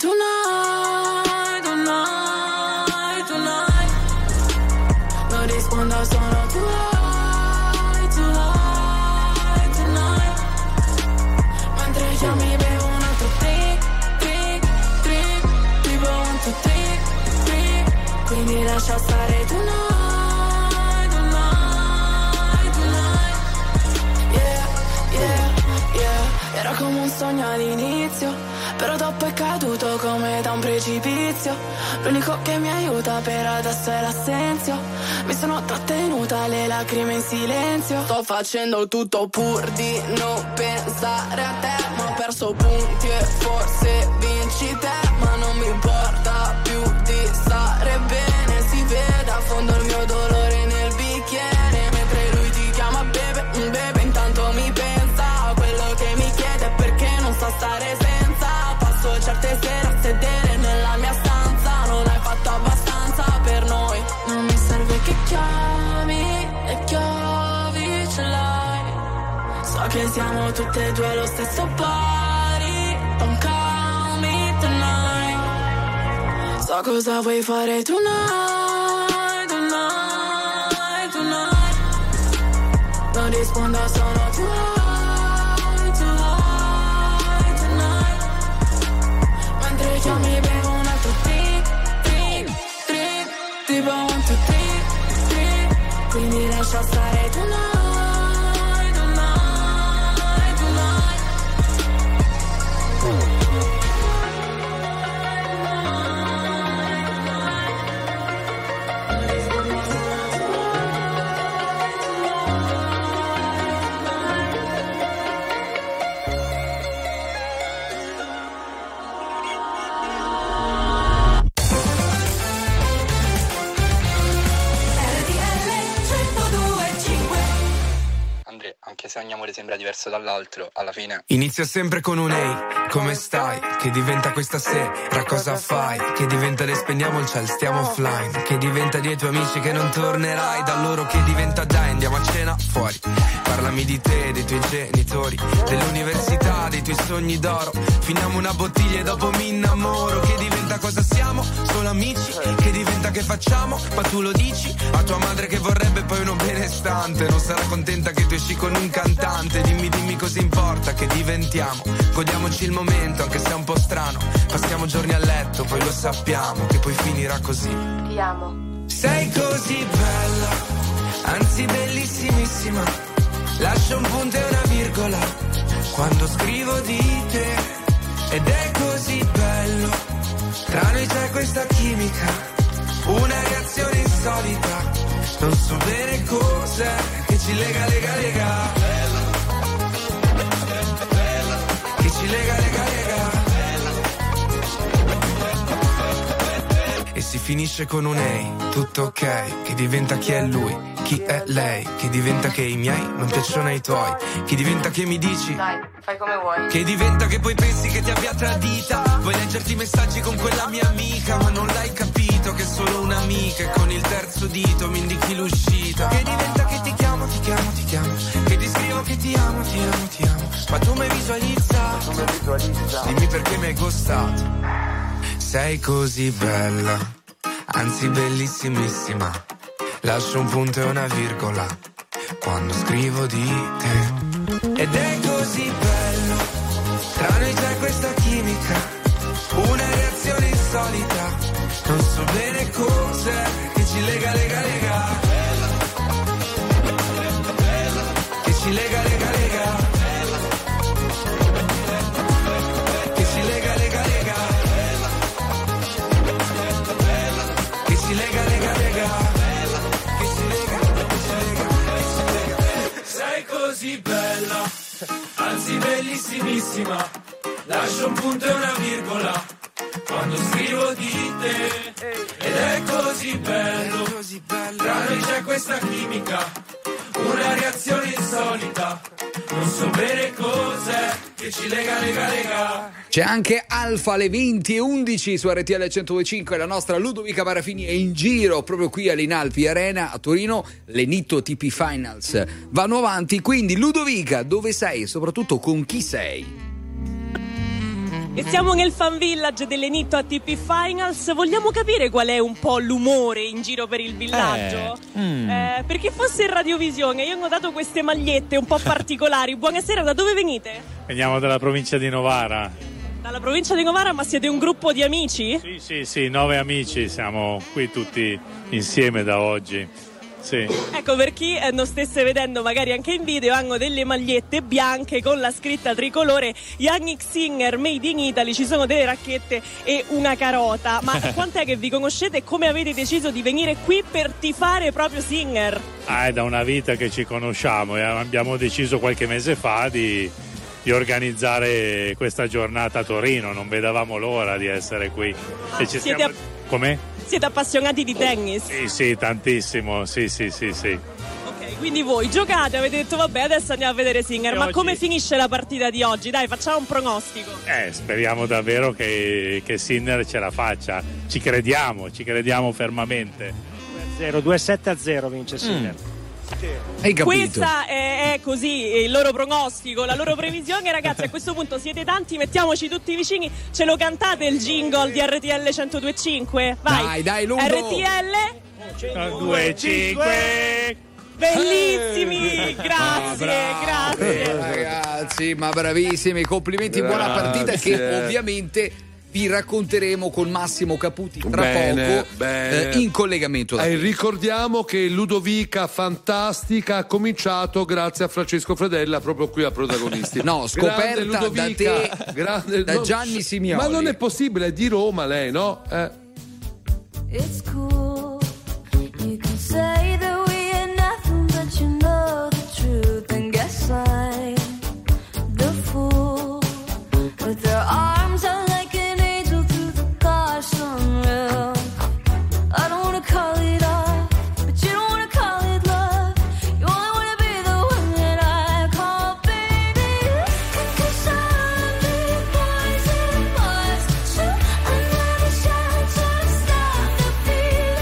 tonight, tonight, tonight. Non rispondo, sono too high, too high, tonight. Mentre chiami bevo un altro drink, drink, drink. Tipo un two, three, three. Quindi lascia stare tonight, tonight, tonight. Yeah, yeah, yeah. Era come un sogno all'inizio, però dopo è caduto come da un precipizio. L'unico che mi aiuta per adesso è l'assenzio. Mi sono trattenuta le lacrime in silenzio. Sto facendo tutto pur di non pensare a te, ma ho perso punti e forse vinci te. Ma non mi importa più di stare bene. Si vede a fondo il mio dolore nel bicchiere. Mentre lui ti chiama bebe, un bebe intanto mi pensa a quello che mi chiede perché non sa stare senza. Passo certe sere a sedere nella mia stanza. Non hai fatto abbastanza per noi. Non mi serve che chiami e chiavi ce l'hai. So che siamo tutte e due allo stesso pari. Don't call me tonight. So cosa vuoi fare tonight, tonight, tonight. Non rispondo, sono too high, too high, tonight. Mentre chiami bevo un altro drink, drink, drink. Tipo un two, three, three. Quindi lascia stare tonight, tonight, tonight. Andrea, anche se ogni amore sembra diverso dall'altro, alla fine Inizia sempre con un ehi, come stai? Che diventa questa sera, cosa fai? Che diventa le spegniamo il ciel, stiamo offline. Che diventa dei tuoi amici che non tornerai. Da loro che diventa dai, andiamo a cena fuori. Parlami di te, dei tuoi genitori, dell'università, dei tuoi sogni d'oro. Finiamo una bottiglia e dopo mi innamoro. Che diventa cosa siamo? Solo amici. Che diventa che facciamo? Ma tu lo dici a tua madre che vorrebbe poi uno benestante. Non sarà contenta che tu esci con un cantante. Dimmi, dimmi cosa importa che diventiamo. Godiamoci il momento anche se è un po' strano. Passiamo giorni a letto, poi lo sappiamo che poi finirà così. Ti amo. Sei così bella, anzi bellissimissima. Lascio un punto e una virgola quando scrivo di te. Ed è così bello, tra noi c'è questa chimica, una reazione insolita. Non so bene cos'è che ci lega, lega, lega. Che ci lega, lega, lega. E si finisce con un ehi, tutto ok. Che diventa chi è lui, chi è lei, che diventa che i miei non piacciono ai tuoi, che diventa che mi dici dai, fai come vuoi, che diventa che poi pensi che ti abbia tradita, vuoi leggerti i messaggi con quella mia amica, ma non l'hai capito che è solo un'amica e con il terzo dito mi indichi l'uscita, che diventa che ti chiamo, ti chiamo, ti chiamo, che ti scrivo che ti amo, ti amo, ti amo, ma tu mi visualizza, dimmi perché mi hai ghostato, sei così bella, anzi bellissimissima, lascio un punto e una virgola quando scrivo di te. Ed è così bello, tra noi c'è questa chimica, una reazione insolita, non so bene cos'è che ci lega, lega, lega, che ci lega, lega, lega, che ci lega, lega, lega, che ci lega, lega, lega, che ci lega, che ci lega, che ci lega. Sei così bella, anzi bellissimissima, lascio un punto e una virgola quando scrivo di te. Ed è così bello, tra noi c'è questa chimica, una reazione insolita, non so bene cos'è che ci lega, lega, lega. C'è anche Alfa alle venti e undici su R T L centodue e cinque. La nostra Ludovica Parafini è in giro proprio qui all'Inalpi Arena a Torino. Le Nitto T P Finals vanno avanti, quindi Ludovica, dove sei e soprattutto con chi sei? E siamo nel fan village delle Nitto A T P Finals. Vogliamo capire qual è un po' l'umore in giro per il villaggio? Eh, mm. Eh, perché fosse in radiovisione io ho notato queste magliette un po' particolari. Buonasera, da dove venite? Veniamo dalla provincia di Novara. Dalla provincia di Novara, ma siete un gruppo di amici? Sì, sì, sì, nove amici, siamo qui tutti insieme da oggi. Sì. Ecco, per chi eh, non stesse vedendo magari anche in video, hanno delle magliette bianche con la scritta tricolore Yannick Sinner Made in Italy, ci sono delle racchette e una carota. Ma quant'è che vi conoscete e come avete deciso di venire qui per tifare proprio Sinner? Ah, è da una vita che ci conosciamo e abbiamo deciso qualche mese fa di, di organizzare questa giornata a Torino, non vedevamo l'ora di essere qui. Ah, e ci siete siamo... a... Com'è? Siete appassionati di tennis? Sì, sì, tantissimo, sì, sì, sì, sì. Ok, quindi voi giocate, avete detto vabbè adesso andiamo a vedere Sinner, E ma oggi- come finisce la partita di oggi? Dai, facciamo un pronostico. Eh, speriamo davvero che, che Sinner ce la faccia. Ci crediamo, ci crediamo fermamente. due a sette a zero vince Sinner. Hai capito? Questa è, è così il loro pronostico, la loro previsione. Ragazzi, a questo punto siete tanti, mettiamoci tutti vicini. Ce lo cantate il jingle di R T L centodue e cinque? Vai, Dai, dai, Ludo. R T L due e cinque. Bellissimi, grazie, grazie. Ragazzi, ma bravissimi, complimenti, buona partita che Grazie. ovviamente vi racconteremo con Massimo Caputi tra Bene, poco bene. eh, in collegamento da E qui. ricordiamo che Ludovica Fantastica ha cominciato grazie a Francesco Fredella proprio qui a Protagonisti. No, scoperta Grande Ludovica, da te, grande- da no, Gianni Simioli. Ma non è possibile, è di Roma lei, no? Eh. It's cool. You can say that we are nothing, but you know the truth. And guess I'm the fool. With their arms out like an angel through the car sunroof. I don't wanna call it off, but you don't wanna call it love. You only wanna be the one that I call baby. Cause I'm big boys and boys. So I never shout to stop the feeling.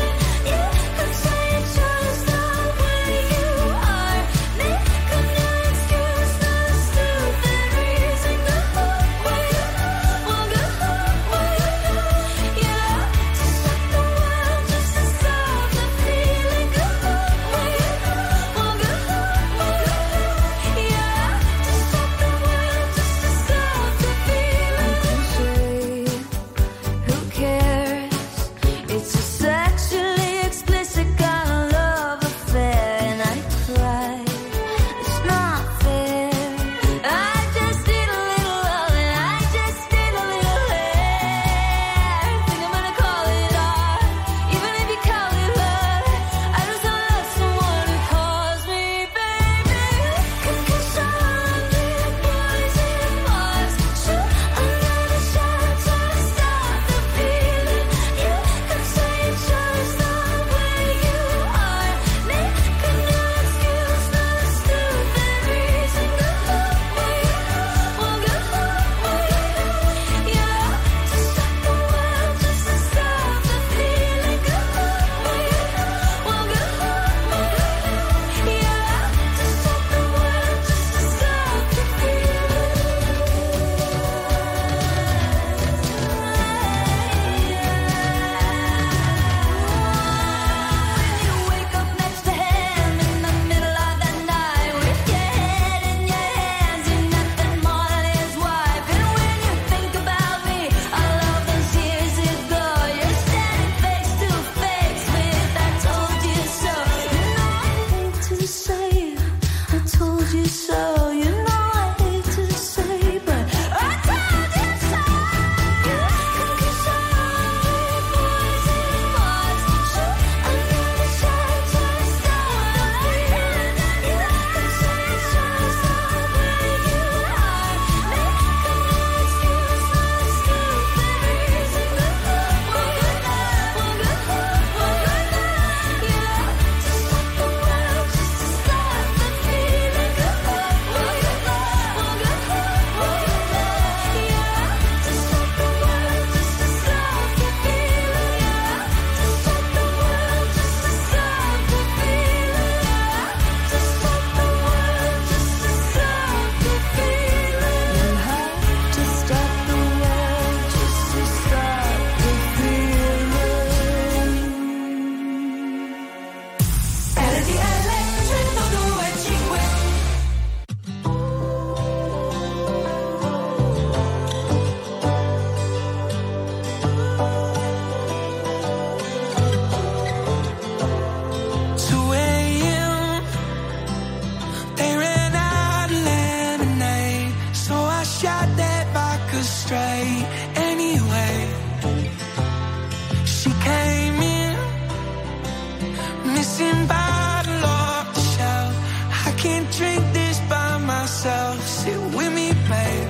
astray. Anyway, she came in, missing bottle off the shelf. I can't drink this by myself. Sit with me, babe.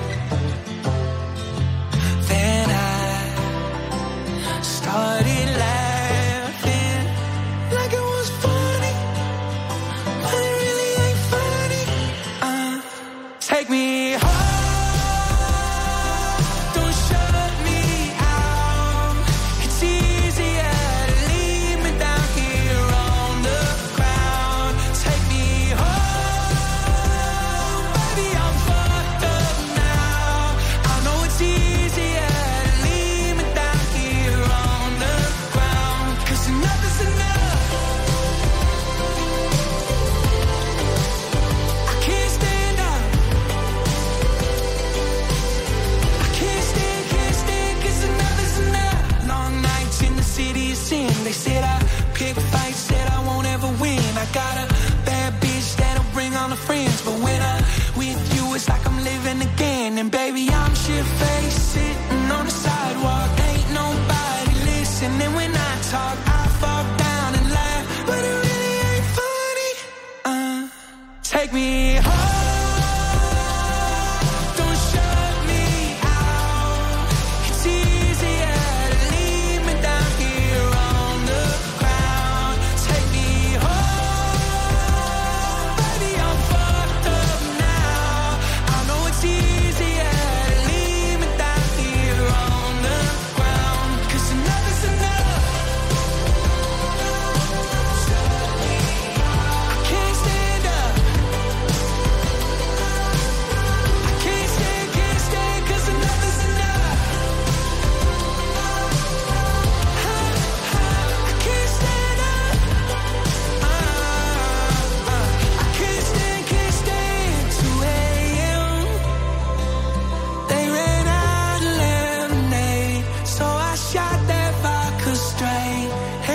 Then I started laughing like it was funny, but it really ain't funny. Uh, take me home. Don't shut me out. It's easier to leave me down here on the ground. Take me home, baby, I'm fucked up now. I know it's easier to leave me down here on the ground, 'cause enough is enough. I can't stand up. I can't stand, can't stand, 'cause enough is enough. Long nights in the city of sin. They said I pick fights that I won't ever win. I got a bad bitch that'll bring all the friends, but when I'm with you, it's like I'm living again. And baby, I'm shit-faced, sitting on the sidewalk. Ain't nobody listening when I talk. I fall down and laugh, but it really ain't funny. Uh, take me home. Don't shut me out. It's easier to leave me down here on the ground. Take me home, baby, I'm fucked up now. I know it's easier to leave me down here on the ground, 'cause enough is enough. I can't stand up. I can't stand, can't stand, 'cause enough is enough. I can't stand up. Uh, uh, I can't stand, can't stand. two a.m. They ran out of lemonade, so I shot that vodka straight.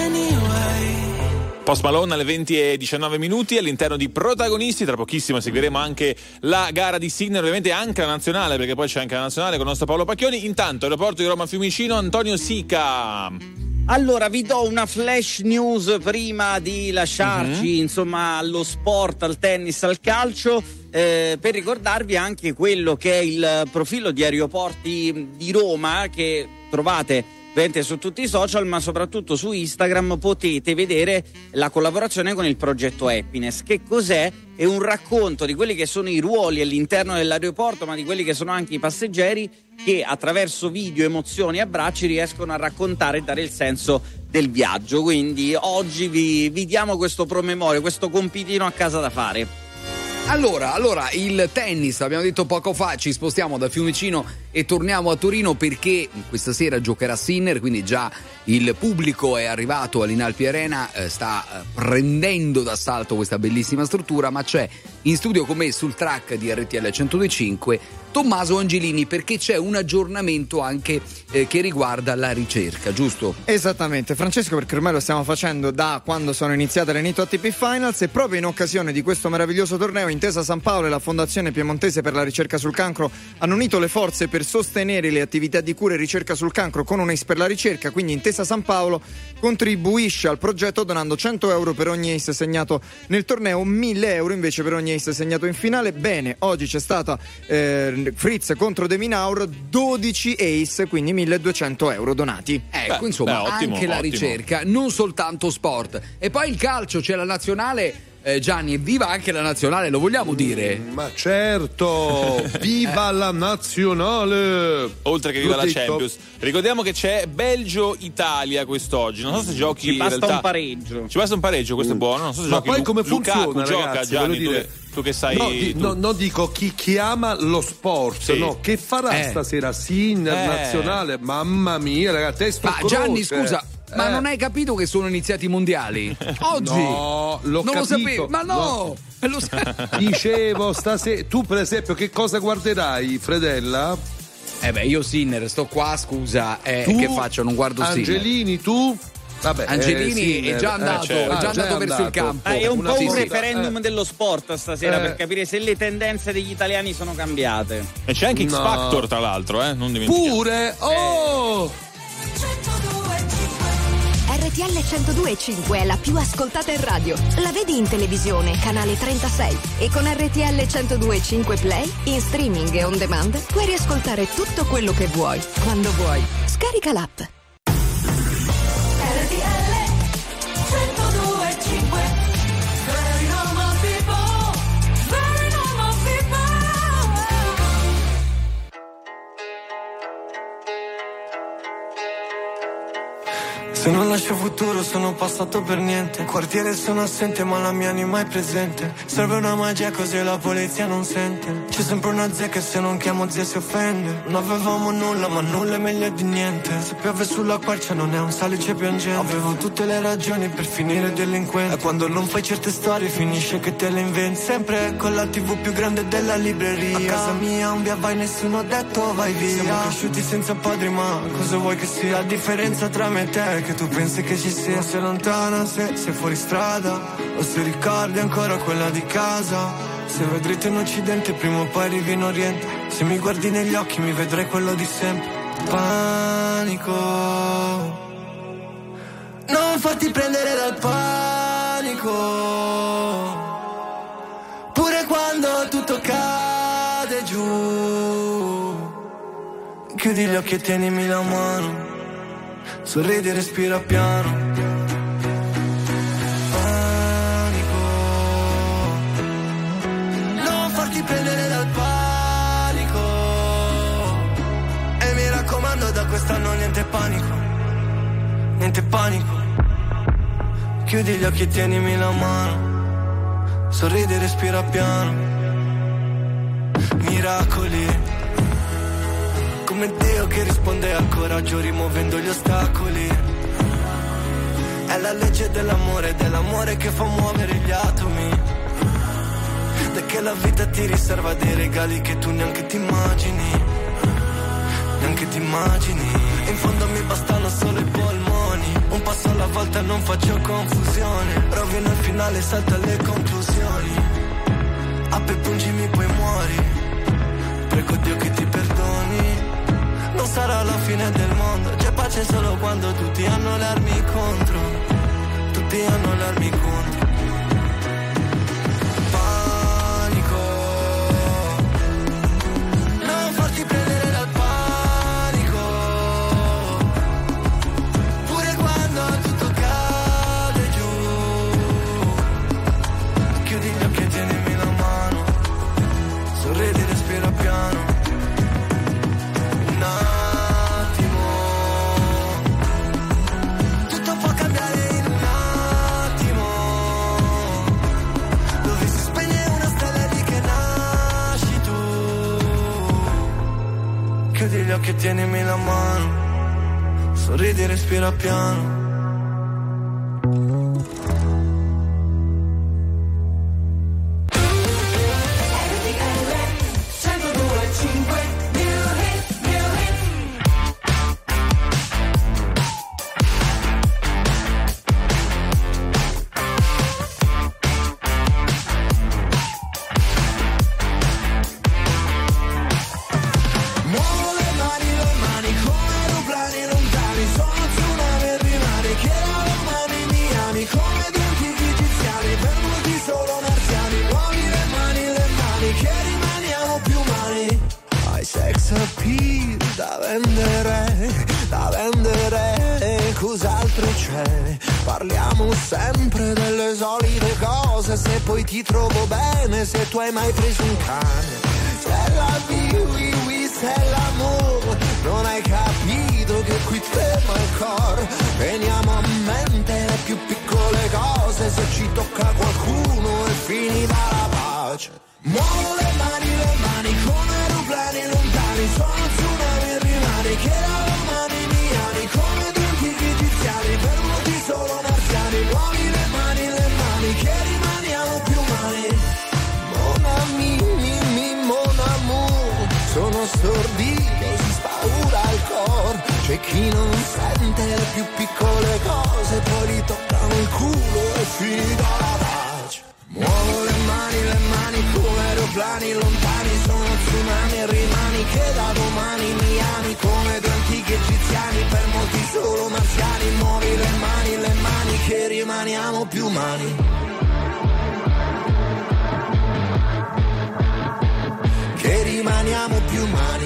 Anyway. Post Malone alle venti e diciannove minuti all'interno di Protagonisti. Tra pochissimo seguiremo anche la gara di Sinner, ovviamente anche la nazionale, perché poi c'è anche la nazionale con il nostro Paolo Pacchioni. Intanto aeroporto di Roma Fiumicino, Antonio Sica. Allora vi do una flash news prima di lasciarci Mhm. insomma allo sport, al tennis, al calcio, eh, per ricordarvi anche quello che è il profilo di Aeroporti di Roma, che trovate ovviamente su tutti i social, ma soprattutto su Instagram potete vedere la collaborazione con il progetto Happiness. Che cos'è? È un racconto di quelli che sono i ruoli all'interno dell'aeroporto, ma di quelli che sono anche i passeggeri, che attraverso video, emozioni e abbracci riescono a raccontare e dare il senso del viaggio. Quindi oggi vi, vi diamo questo promemoria, questo compitino a casa da fare. Allora, allora, il tennis, abbiamo detto poco fa, ci spostiamo da Fiumicino e torniamo a Torino perché questa sera giocherà Sinner, quindi già il pubblico è arrivato all'Inalpi Arena, eh, sta eh, prendendo d'assalto questa bellissima struttura, ma c'è in studio con me sul track di R T L centodue e cinque Tommaso Angelini, perché c'è un aggiornamento anche eh, che riguarda la ricerca, giusto? Esattamente, Francesco, perché ormai lo stiamo facendo da quando sono iniziate le Nitto A T P Finals, e proprio in occasione di questo meraviglioso torneo Intesa San Paolo e la Fondazione Piemontese per la Ricerca sul Cancro hanno unito le forze per sostenere le attività di cura e ricerca sul cancro con un Ace per la ricerca. Quindi Intesa San Paolo contribuisce al progetto donando cento euro per ogni Ace segnato nel torneo, mille euro invece per ogni Ace segnato in finale. Bene, oggi c'è stata eh, Fritz contro De Minaur, dodici Ace, quindi milleduecento euro donati. Ecco, Beh, insomma, beh, ottimo, anche la ottimo. ricerca, non soltanto sport. E poi il calcio, c'è la nazionale. Eh, Gianni, evviva anche la nazionale, lo vogliamo dire? Mm, ma certo, viva la nazionale! Oltre che viva L'ho la detto. Champions. Ricordiamo che c'è Belgio-Italia quest'oggi. Non so se giochi Ci basta in realtà... un pareggio. Ci basta un pareggio, questo è buono. Non so se Ma giochi poi Lu- come Lukaku funziona, gioca, ragazzi, Gianni, voglio tu, dire- che, tu che sai. No, di- tu- no, no, dico chi, chi ama lo sport, Sì. no? Che farà Eh. stasera Sinner, Eh. nazionale? Mamma mia, ragazzi, testo Ma Gianni, croce. scusa, ma Eh. non hai capito che sono iniziati i mondiali? Oggi? No, l'ho non lo capito. sapevo, ma no! Lo sa- Dicevo stasera, tu per esempio che cosa guarderai, Fredella? Eh beh, io Sinner, sto qua, scusa, eh, Tu, che faccio? Non guardo Sinner. Angelini, tu? Vabbè, Angelini eh, è già andato, eh, certo. è già Ah, andato già verso andato. il campo. Eh, è un Una po' un sì, sì. referendum eh. dello sport stasera Eh. per capire se le tendenze degli italiani sono cambiate. E c'è anche X No. Factor, tra l'altro, eh? Non dimentichiamo. Pure? Oh! R T L centodue e cinque è la più ascoltata in radio. La vedi in televisione, canale trentasei. E con R T L centodue e cinque Play, in streaming e on demand, puoi riascoltare tutto quello che vuoi, quando vuoi. Scarica l'app. R T L centodue e cinque. Very normal people, very normal people. Se non lascio futuro sono passato per niente. Quartiere sono assente ma la mia anima è presente. Serve una magia così la polizia non sente. C'è sempre una zia che se non chiamo zia si offende. Non avevamo nulla ma nulla è meglio di niente. Se piove sulla quercia non è un salice piangente. Avevo tutte le ragioni per finire delinquente. E quando non fai certe storie finisce che te le inventi. Sempre con la tivù più grande della libreria. A casa mia un via vai nessuno ha detto vai via. Siamo cresciuti senza padri ma cosa vuoi che sia? La differenza tra me e te è che tu pensi che ci sia. Se lontana, se sei fuori strada, o se ricordi ancora quella di casa. Se vai dritto in occidente prima o poi arrivi in oriente. Se mi guardi negli occhi mi vedrai quello di sempre. Panico, non farti prendere dal panico. Pure quando tutto cade giù, chiudi gli occhi e tienimi la mano. Sorridi e respira piano. Panico, non farti prendere dal panico. E mi raccomando da quest'anno niente panico. Niente panico. Chiudi gli occhi e tienimi la mano. Sorridi e respira piano. Miracoli, come Dio che risponde al coraggio rimuovendo gli ostacoli. È la legge dell'amore, dell'amore che fa muovere gli atomi. Da che la vita ti riserva dei regali che tu neanche ti immagini. Neanche ti immagini. In fondo mi bastano solo i polmoni. Un passo alla volta non faccio confusione. Rovino il finale, salto alle conclusioni. Apri pungimi poi muori. Prego Dio che ti perdoni. Non sarà la fine del mondo. C'è pace solo quando tutti hanno le armi contro. Tutti hanno le armi contro. Panico, non farti prendere dal panico. Pure quando tutto cade giù, chiudi gli occhi e tienimi la mano. Sorridi, respira piano. Chiudi gli occhi e tienimi la mano. Sorridi e respira piano. Da vendere, da vendere, cos'altro c'è? Parliamo sempre delle solite cose, se poi ti trovo bene, se tu hai mai preso un cane. Se la oui, oui, se l'amore, non hai capito che qui trema il cor. Veniamo a mente le più piccole cose, se ci tocca qualcuno è finita la pace. Muovo le mani, le mani come aeroplani lontani, sono tsunami e rimani che erano mani miani, come due antichi egiziani, fermati solo marziani. Muovi le mani, le mani che rimaniamo più umani. Mon ami, mi, mi, mon amour, sono stordito, si spaura il cor. C'è chi non sente le più piccole cose, poi li toccano il culo e finita la pace. Muovo le mani, le mani come aeroplani lontani, sono tsunami e rimani che da domani mi ami come due antichi egiziani, per molti solo marziani. Muovi le mani, le mani che rimaniamo più umani. Che rimaniamo più umani.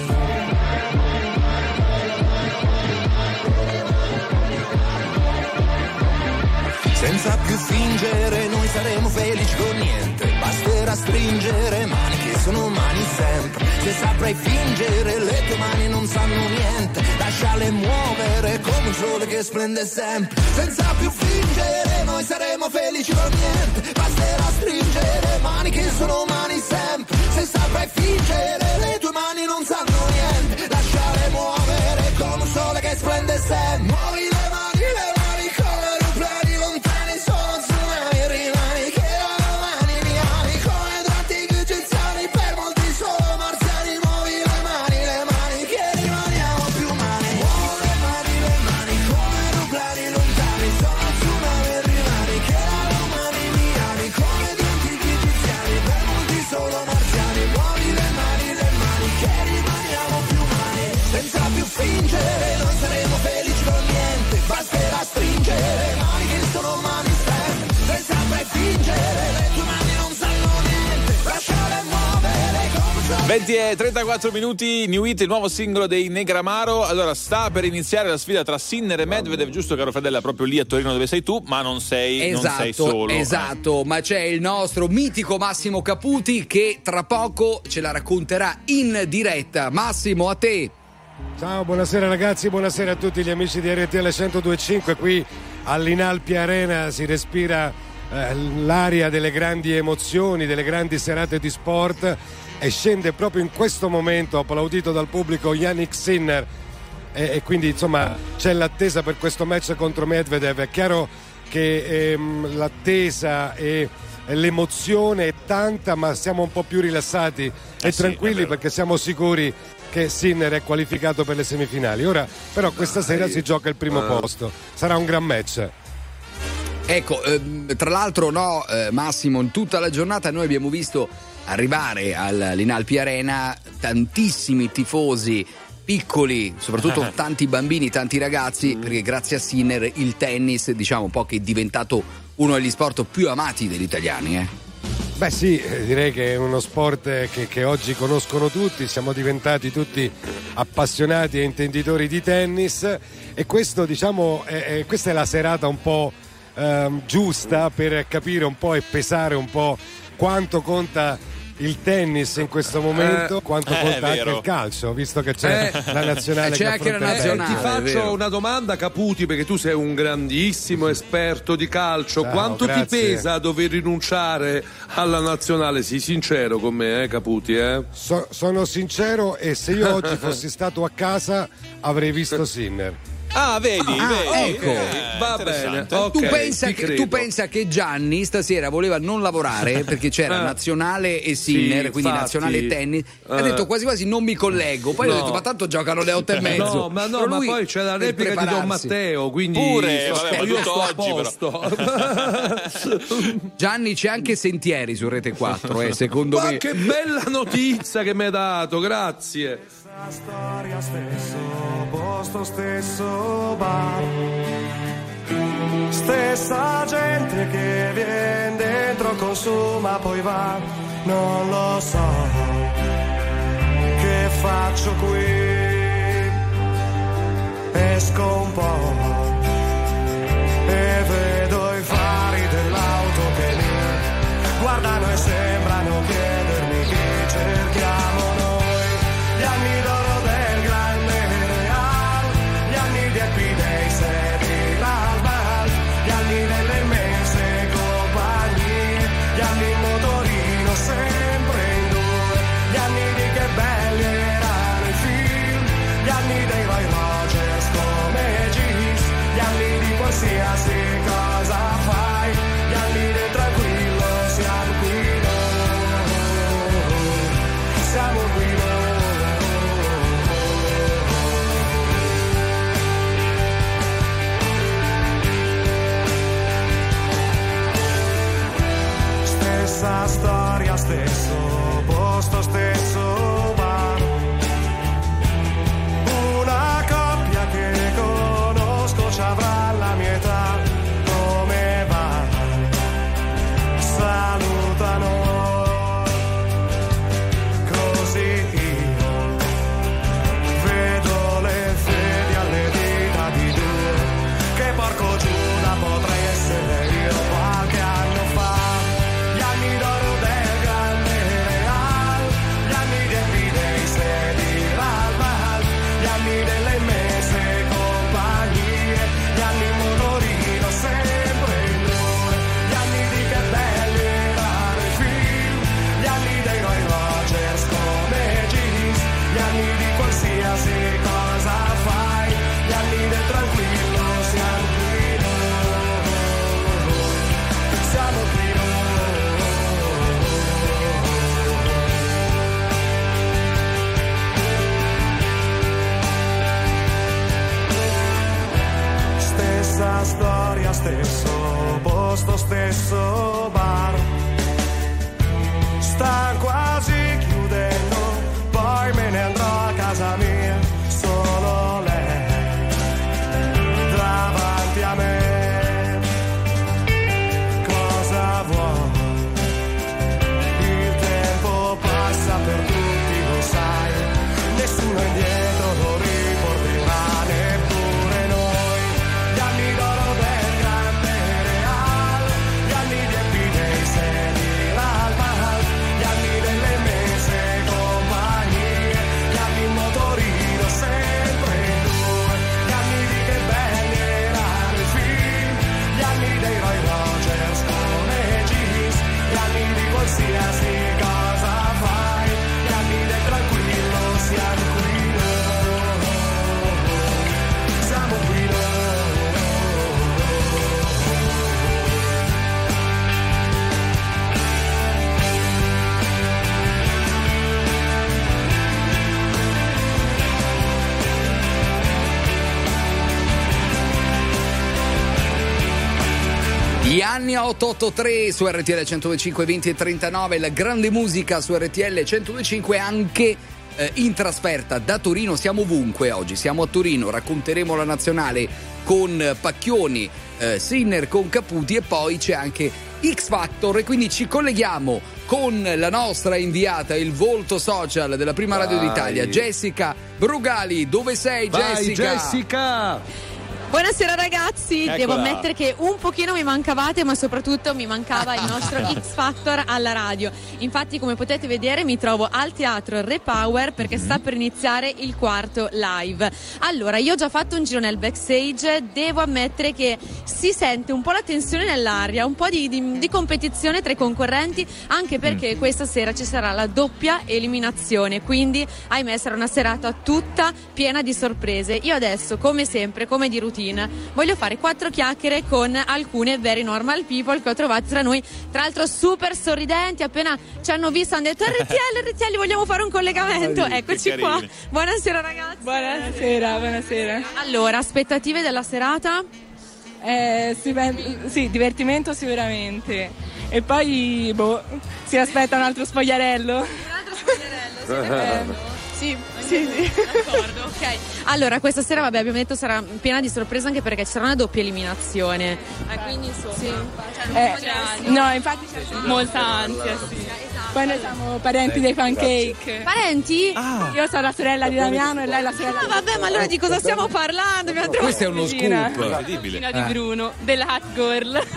Senza più fingere noi saremo felici con niente, basterà stringere mani che sono mani sempre. Se saprai fingere le tue mani non sanno niente, lasciale muovere come un sole che splende sempre. Senza più fingere noi saremo felici con niente, basterà stringere mani che sono mani sempre. Se saprai fingere le tue mani non sanno niente, lasciale muovere come un sole che splende sempre. Muovi le mani, le mani come aeroplani lontani, sono tsunami e rimani che da domani mi ami come due antichi egiziani, per molti solo marziani. Muovi le mani, le mani che rimaniamo più umani. Muovo le mani, le mani come aeroplani lontani, sono tsunami e rimani che da domani mi ami come due antichi egiziani, per molti solo marziani. Muovi le mani, le mani che rimaniamo più umani. Senza più fingere noi saremo felici con niente, basterà stringere mani che sono mani sempre. Se saprai fingere le tue mani non sanno niente, lasciale muovere come so. venti e trentaquattro minuti, New Hit, il nuovo singolo dei Negramaro. Allora, sta per iniziare la sfida tra Sinner e Medvedev, giusto caro Fradella, proprio lì a Torino dove sei tu, ma non sei, Esatto, non sei solo. esatto, ma c'è il nostro mitico Massimo Caputi che tra poco ce la racconterà in diretta. Massimo, a te. Ciao, buonasera ragazzi, buonasera a tutti gli amici di R T L centodue e cinque. Qui all'Inalpi Arena si respira eh, l'aria delle grandi emozioni, delle grandi serate di sport, e scende proprio in questo momento, applaudito dal pubblico, Jannik Sinner, e, e quindi insomma c'è l'attesa per questo match contro Medvedev. È chiaro che ehm, l'attesa e l'emozione è tanta, ma siamo un po' più rilassati Eh e sì, tranquilli è vero. perché siamo sicuri che Sinner è qualificato per le semifinali. Ora però questa sera si gioca il primo Ah. posto, sarà un gran match. Ecco, ehm, tra l'altro no, eh, Massimo, in tutta la giornata noi abbiamo visto arrivare all'Inalpi Arena tantissimi tifosi piccoli, soprattutto tanti bambini, tanti ragazzi, perché grazie a Sinner il tennis, diciamo un po' che è diventato uno degli sport più amati degli italiani, eh. Beh sì, eh, direi che è uno sport che, che oggi conoscono tutti, siamo diventati tutti appassionati e intenditori di tennis, e questo diciamo è, è, questa è la serata un po' ehm, giusta per capire un po' e pesare un po' quanto conta il tennis in questo momento, Eh, quanto eh, conta è anche vero. il calcio, visto che c'è Eh, la nazionale. c'è che anche la affronterà. nazionale. Ti è faccio vero. una domanda, Caputi, perché tu sei un grandissimo esperto di calcio. Ciao, Quanto grazie. ti pesa dover rinunciare alla nazionale? Sii sincero con me, eh, Caputi, eh? So- sono sincero, e se io oggi fossi stato a casa avrei visto Sinner. Ah, vedi, Ah, vedi. ecco. Eh, Va bene. interessante. Ok, tu, pensa ti che, credo. tu pensa che Gianni stasera voleva non lavorare perché c'era Eh. nazionale e Sinner, Sì, quindi infatti. nazionale e tennis. Ha Eh. detto quasi quasi non mi collego. Poi No. ho detto ma tanto giocano le otto e mezzo. No, ma no, Però ma lui, poi c'è la per replica di Don prepararsi. Matteo, quindi Pure, sto- vabbè, ma io tutto sto a oggi, posto. Gianni, c'è anche Sentieri su Rete quattro, eh, secondo Ma me. che bella notizia che mi hai dato, grazie. Storia stesso, posto stesso bar. Stessa gente che viene dentro, consuma, poi va. Non lo so che faccio qui. Esco un po' e vedo i fari dell'auto che mi guardano e sembrano chiedermi chi cerchiamo noi. Gli anni d'oro del grande Real, gli anni di Epidei, Seri, Lasmal, gli anni delle immense compagnie, gli anni in motorino sempre in due, gli anni di che belli erano i film, gli anni dei Roy Rogers come Gis, gli anni di qualsiasi cosa fai, gli anni del tranquillo, siamo qui noi, siamo qui noi. anni delle immense compagnie, gli anni in motorino sempre in due, gli anni di che belli e rari film, gli anni dei Roy Rogers come jeans, gli anni di qualsiasi cosa fai, gli anni del tranquillo siamo qui noi, siamo qui noi. Stessa storia, stesso posto, stesso bar, sta quasi chiudendo, poi me ne andrò a casa mia, solo lei davanti a me. Cosa vuoi? Il tempo passa per tutti, lo sai, nessuno indietro lo riporterà, neppure noi. Gli anni d'oro del grande Real, gli anni di Epidei al Mahal, gli anni delle immense compagnie, gli anni in motorino sempre in due, gli anni di che belli erano i film, gli anni dei Roy Rogers come jeans, gli anni di qualsiasi cosa fai, gli anni del tranquillo siamo qui noi, siamo qui noi. Gli anni a otto otto tre su R T L centodue e cinque, venti e trentanove, la grande musica su R T L centodue e cinque anche eh, in trasferta da Torino. Siamo ovunque oggi, siamo a Torino, racconteremo la nazionale con Pacchioni, eh, Sinner con Caputi e poi c'è anche X Factor e quindi ci colleghiamo con la nostra inviata, il volto social della prima radio Vai. d'Italia, Jessica Brugali. Dove sei, Vai, Jessica? Jessica! Buonasera ragazzi, Eccola. devo ammettere che un pochino mi mancavate, ma soprattutto mi mancava il nostro X Factor alla radio. Infatti, come potete vedere, mi trovo al teatro Repower perché sta per iniziare il quarto live. Allora, io ho già fatto un giro nel backstage, devo ammettere che si sente un po' la tensione nell'aria, un po' di, di, di competizione tra i concorrenti, anche perché questa sera ci sarà la doppia eliminazione, quindi ahimè sarà una serata tutta piena di sorprese. Io adesso, come sempre, come di routine, voglio fare quattro chiacchiere con alcune very normal people che ho trovato tra noi, tra l'altro super sorridenti. Appena ci hanno visto hanno detto R T L, R T L, vogliamo fare un collegamento. Che Eccoci qua. carini. Buonasera ragazzi. Buonasera, buonasera. Allora, aspettative della serata? Eh, sì, beh, sì, divertimento sicuramente. E poi, boh, si aspetta un altro spogliarello. Un altro spogliarello, sì, sì, sì. D'accordo, ok. Allora, questa sera, vabbè, abbiamo detto sarà piena di sorprese anche perché ci sarà una doppia eliminazione. Eh, quindi insomma, Sì. cioè, non Eh, so se- no, infatti c'è molta ansia, sì. Poi noi siamo parenti dei pancake. Parenti? Io sono la sorella di Damiano e lei la sorella Ah, vabbè, ma allora di cosa stiamo parlando? Abbiamo trovato- Questo è uno Cugina. scoop. Cugina di Eh. Bruno, della Hot Girl.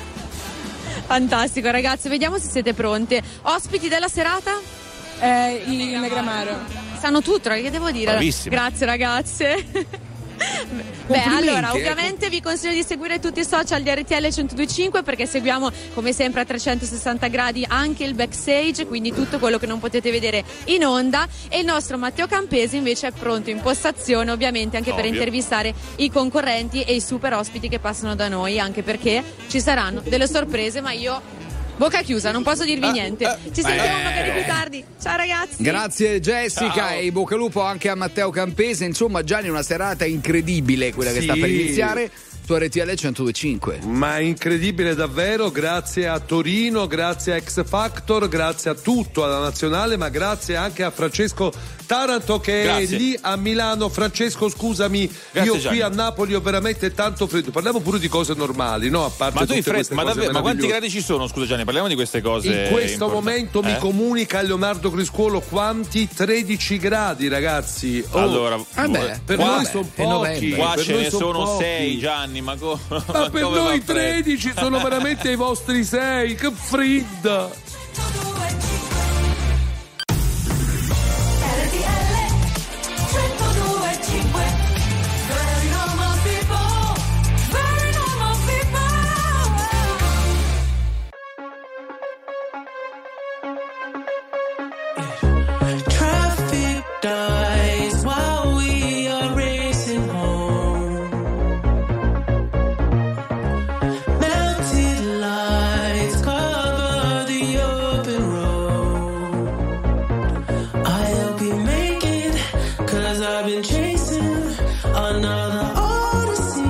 Fantastico, ragazzi, vediamo se siete pronte. Ospiti della serata? Eh, i Negramaro. Sanno tutto, che devo dire? Bravissime. Grazie ragazze. Beh, Complimenti, allora, ecco. ovviamente vi consiglio di seguire tutti i social di R T L centodue e cinque perché seguiamo come sempre a trecentosessanta gradi anche il backstage, quindi tutto quello che non potete vedere in onda. E il nostro Matteo Campesi invece è pronto in postazione, ovviamente anche per Ovvio. intervistare i concorrenti e i super ospiti che passano da noi, anche perché ci saranno delle sorprese, ma io bocca chiusa, non posso dirvi niente. Ci sentiamo eh. magari più tardi. Ciao ragazzi. Grazie Jessica Ciao. e in bocca al lupo anche a Matteo Campese. Insomma, Gianni, una serata incredibile quella che Sì. sta per iniziare su R T L centodue e cinque. Ma incredibile davvero, grazie a Torino, grazie a X Factor, grazie a tutto, alla nazionale, ma grazie anche a Francesco Taranto che Grazie. è lì a Milano. Francesco, scusami, Grazie, io Gianni. qui a Napoli ho veramente tanto freddo. Parliamo pure di cose normali, no? A parte Ma tu in tutte fretta, queste ma, cose davvero, ma quanti meravigliose. gradi ci sono? Scusa Gianni, parliamo di queste cose. In questo importanti. momento mi Eh? comunica Leonardo Criscuolo quanti tredici gradi, ragazzi. Oh, Allora, vabbè, per qua- noi sono pochi. Qua per ce noi ne son sono pochi. sei, Gianni, ma, co- Ma per come noi va freddo? tredici sono veramente i vostri sei, che fredda! R T L centodue e cinque. another odyssey.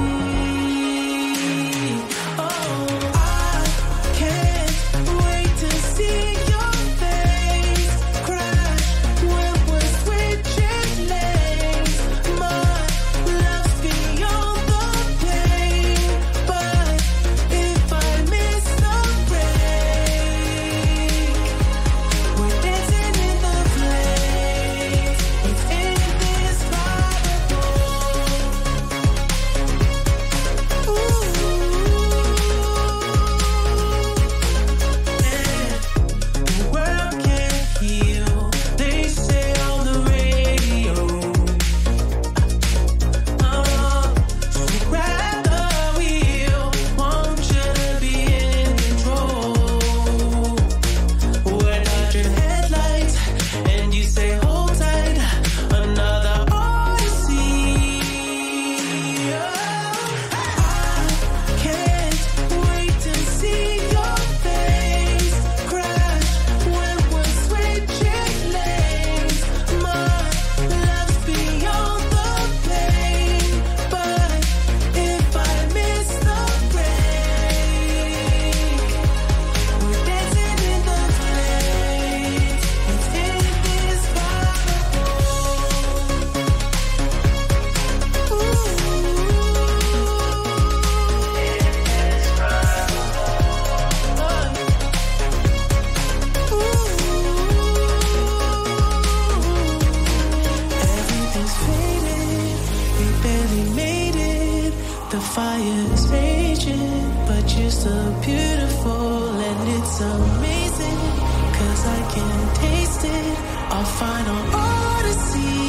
Oh, I can't wait to see your face crash when we're switching lanes. My love's beyond the pain, but if I miss the break, we're dancing in the flames. It's indescribable. The world can't heal, they say on the radio. Oh, so grab the wheel, want you to be in control. We're dodging headlights, and you say hold tight, another odyssey. I can't wait to see your face crash when we're switching lanes. My love's beyond the pain, but if I miss the break, we're dancing in the flames. It's indescribable. Everything's faded, we barely made it. The fire's raging, but you're so beautiful and it's amazing. Cause I can taste it, our final odyssey.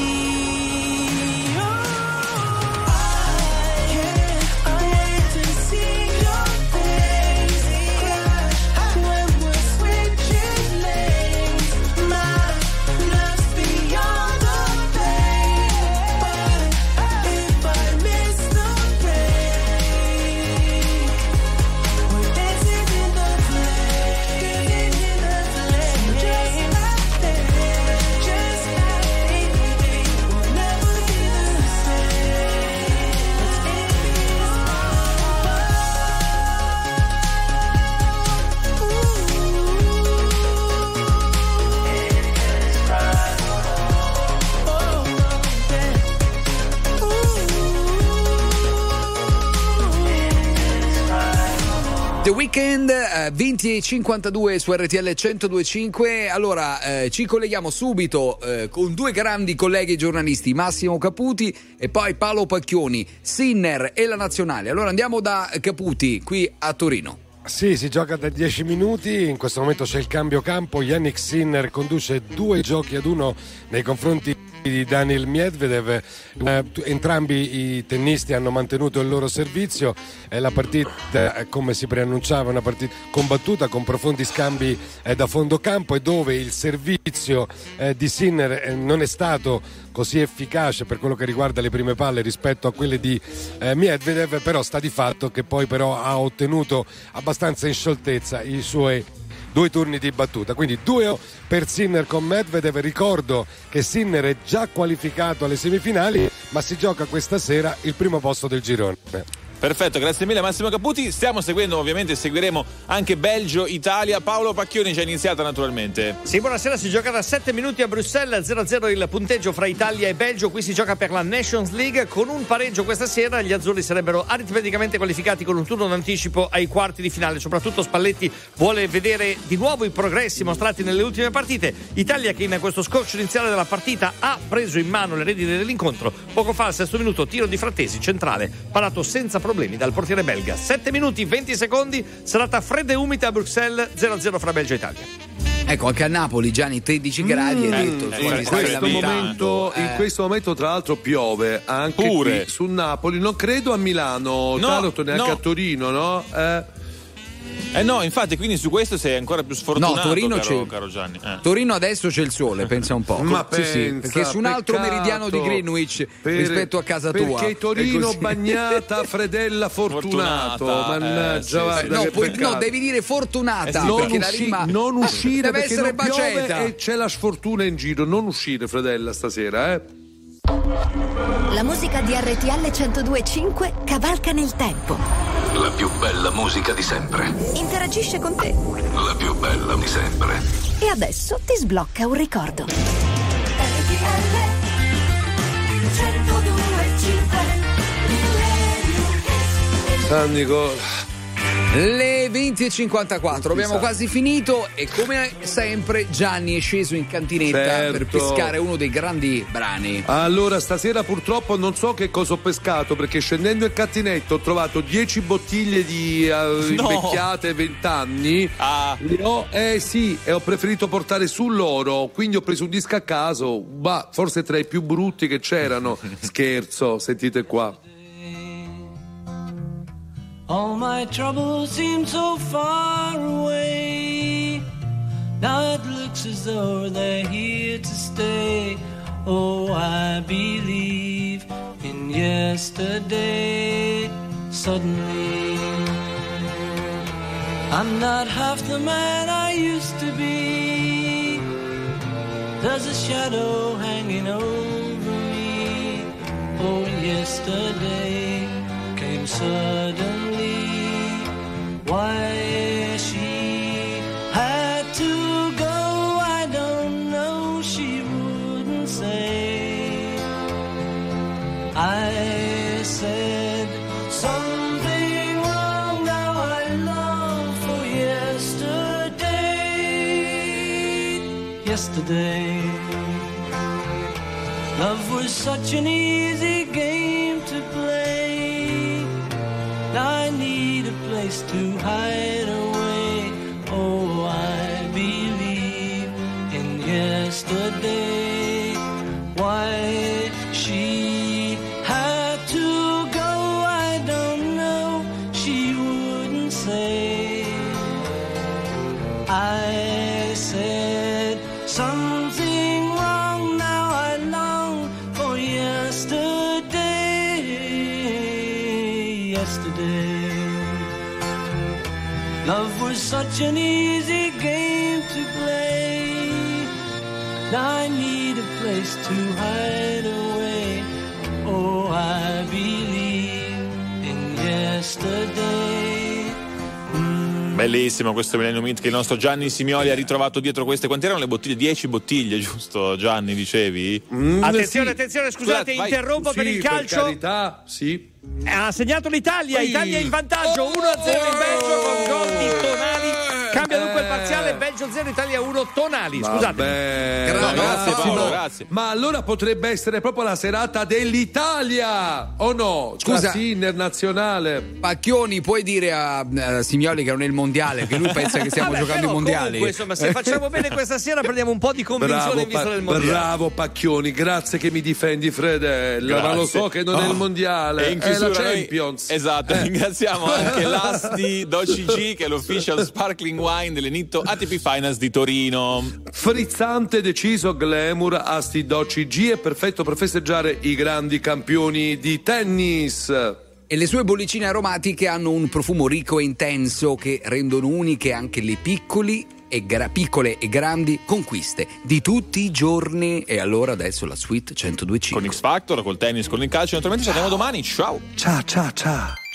I can't wait to see your face crash when we're switching lanes. My love's beyond the pain, but if I miss the break, we're dancing in the flames, dancing in the flames. Just like that, just like we'll never be the same. It's The Weeknd, eh, venti e cinquantadue su R T L centodue e cinque. Allora, eh, ci colleghiamo subito eh, con due grandi colleghi giornalisti, Massimo Caputi e poi Paolo Pacchioni, Sinner e la Nazionale. Allora andiamo da Caputi, qui a Torino. Sì, si gioca da dieci minuti, in questo momento c'è il cambio campo, Yannick Sinner conduce due giochi ad uno nei confronti di Daniil Medvedev. Eh, entrambi i tennisti hanno mantenuto il loro servizio, eh, la partita, eh, come si preannunciava, una partita combattuta con profondi scambi eh, da fondo campo, e dove il servizio eh, di Sinner eh, non è stato così efficace per quello che riguarda le prime palle rispetto a quelle di eh, Medvedev, però sta di fatto che poi però ha ottenuto abbastanza in scioltezza i suoi due turni di battuta, quindi due per Sinner con Medvedev. Ricordo che Sinner è già qualificato alle semifinali, ma si gioca questa sera il primo posto del girone. Perfetto, grazie mille Massimo Caputi. Stiamo seguendo, ovviamente seguiremo anche Belgio-Italia. Paolo Pacchioni, già iniziata naturalmente. Sì, buonasera, si gioca da sette minuti a Bruxelles, zero a zero il punteggio fra Italia e Belgio. Qui si gioca per la Nations League, con un pareggio questa sera gli azzurri sarebbero aritmeticamente qualificati con un turno d'anticipo ai quarti di finale. Soprattutto Spalletti vuole vedere di nuovo i progressi mostrati nelle ultime partite. Italia che in questo scorcio iniziale della partita ha preso in mano le redini dell'incontro. Poco fa al sesto minuto tiro di Frattesi, centrale, parato senza problemi dal portiere belga. sette minuti venti secondi, serata fredda e umida a Bruxelles, zero a zero fra Belgio e Italia. Ecco, anche a Napoli Gianni tredici gradi Mm, hai detto, eh, in, questo momento, in questo momento tra l'altro piove anche Pure. qui su Napoli, non credo a Milano, No, Taranto, neanche no. a Torino, no? Eh. Eh no, infatti, quindi su questo sei ancora più sfortunato, No, Torino caro, c'è- caro Gianni. Eh. Torino adesso c'è il sole, pensa un po'. Ma Sì, sì, pensa, perché su un altro peccato. meridiano di Greenwich Per- rispetto a casa tua. perché Torino È così. bagnata Fredella Fortunato, Fortunata, mannaggia, eh, sì, guarda sì. No, che poi- peccato. no, devi dire fortunata, Eh sì, non, perché la usci- rima non uscire deve perché essere non piove baceta. e c'è la sfortuna in giro, non uscire Fredella stasera, eh. La musica di R T L centodue e cinque cavalca nel tempo. La più bella musica di sempre. Interagisce con te. La più bella di sempre. E adesso ti sblocca un ricordo. San Nicola. Le venti e cinquantaquattro, abbiamo quasi finito e come sempre Gianni è sceso in cantinetta Certo. per pescare uno dei grandi brani. Allora, stasera purtroppo non so che cosa ho pescato, perché scendendo in cantinetto ho trovato dieci bottiglie di uh, invecchiate vent'anni. Ah. Le ho, eh sì, e ho preferito portare su loro, quindi ho preso un disco a caso, bah, forse tra i più brutti che c'erano. Scherzo, sentite qua. All my troubles seem so far away. Now it looks as though they're here to stay. Oh, I believe in yesterday. Suddenly, I'm not half the man I used to be. There's a shadow hanging over me. Oh, yesterday came suddenly. Why she had to go, I don't know, she wouldn't say. I said something wrong, now I long for yesterday. Yesterday, love was such an easy game to play. Now I need a place to hide away. Oh, I believe in yesterday. Why she had to go, I don't know, she wouldn't say. I said something wrong, now I long for yesterday. Yesterday, love was such an easy game to play. Now I need a place to hide away. Oh, I believe in yesterday. Bellissimo questo Millennium Hit che il nostro Gianni Simioli ha ritrovato dietro queste. Quante erano le bottiglie? dieci bottiglie, giusto Gianni, dicevi? Mm, attenzione, sì. attenzione, scusate, Scusate, interrompo Sì, per il calcio. Per carità, sì. Ha segnato l'Italia, Ehi. Italia in vantaggio, uno a zero in Belgio con gol di Tonali. Cambia dunque il parziale, Belgio zero, Italia uno, Tonali. Scusate. Vabbè. No, grazie Massimo. Paolo, grazie. Ma allora potrebbe essere proprio la serata dell'Italia, o no? Scusa. La Sinner nazionale. Pacchioni, puoi dire a, a Simioli che non è il mondiale, che lui pensa che stiamo Vabbè, giocando però i mondiali. Comunque, insomma, se facciamo bene questa sera prendiamo un po' di convinzione Bravo, in vista pa- del mondiale. bravo Pacchioni, grazie che mi difendi, Fredella. Grazie. Ma lo so che non è Oh. il mondiale, E in è la chiusura noi- Champions. esatto, Eh. ringraziamo anche l'Asti d'O C G che è l'official sparkling wine delle Nitto A T P Finals di Torino. Frizzante, deciso, glamour, Asti d'O C G è perfetto per festeggiare i grandi campioni di tennis. E le sue bollicine aromatiche hanno un profumo ricco e intenso che rendono uniche anche le piccoli e gra- piccole e grandi conquiste di tutti i giorni. E allora adesso la suite centodue e cinque. Con X Factor, col tennis, con il calcio. Naturalmente ci vediamo domani. Ciao. Ciao, ciao, ciao.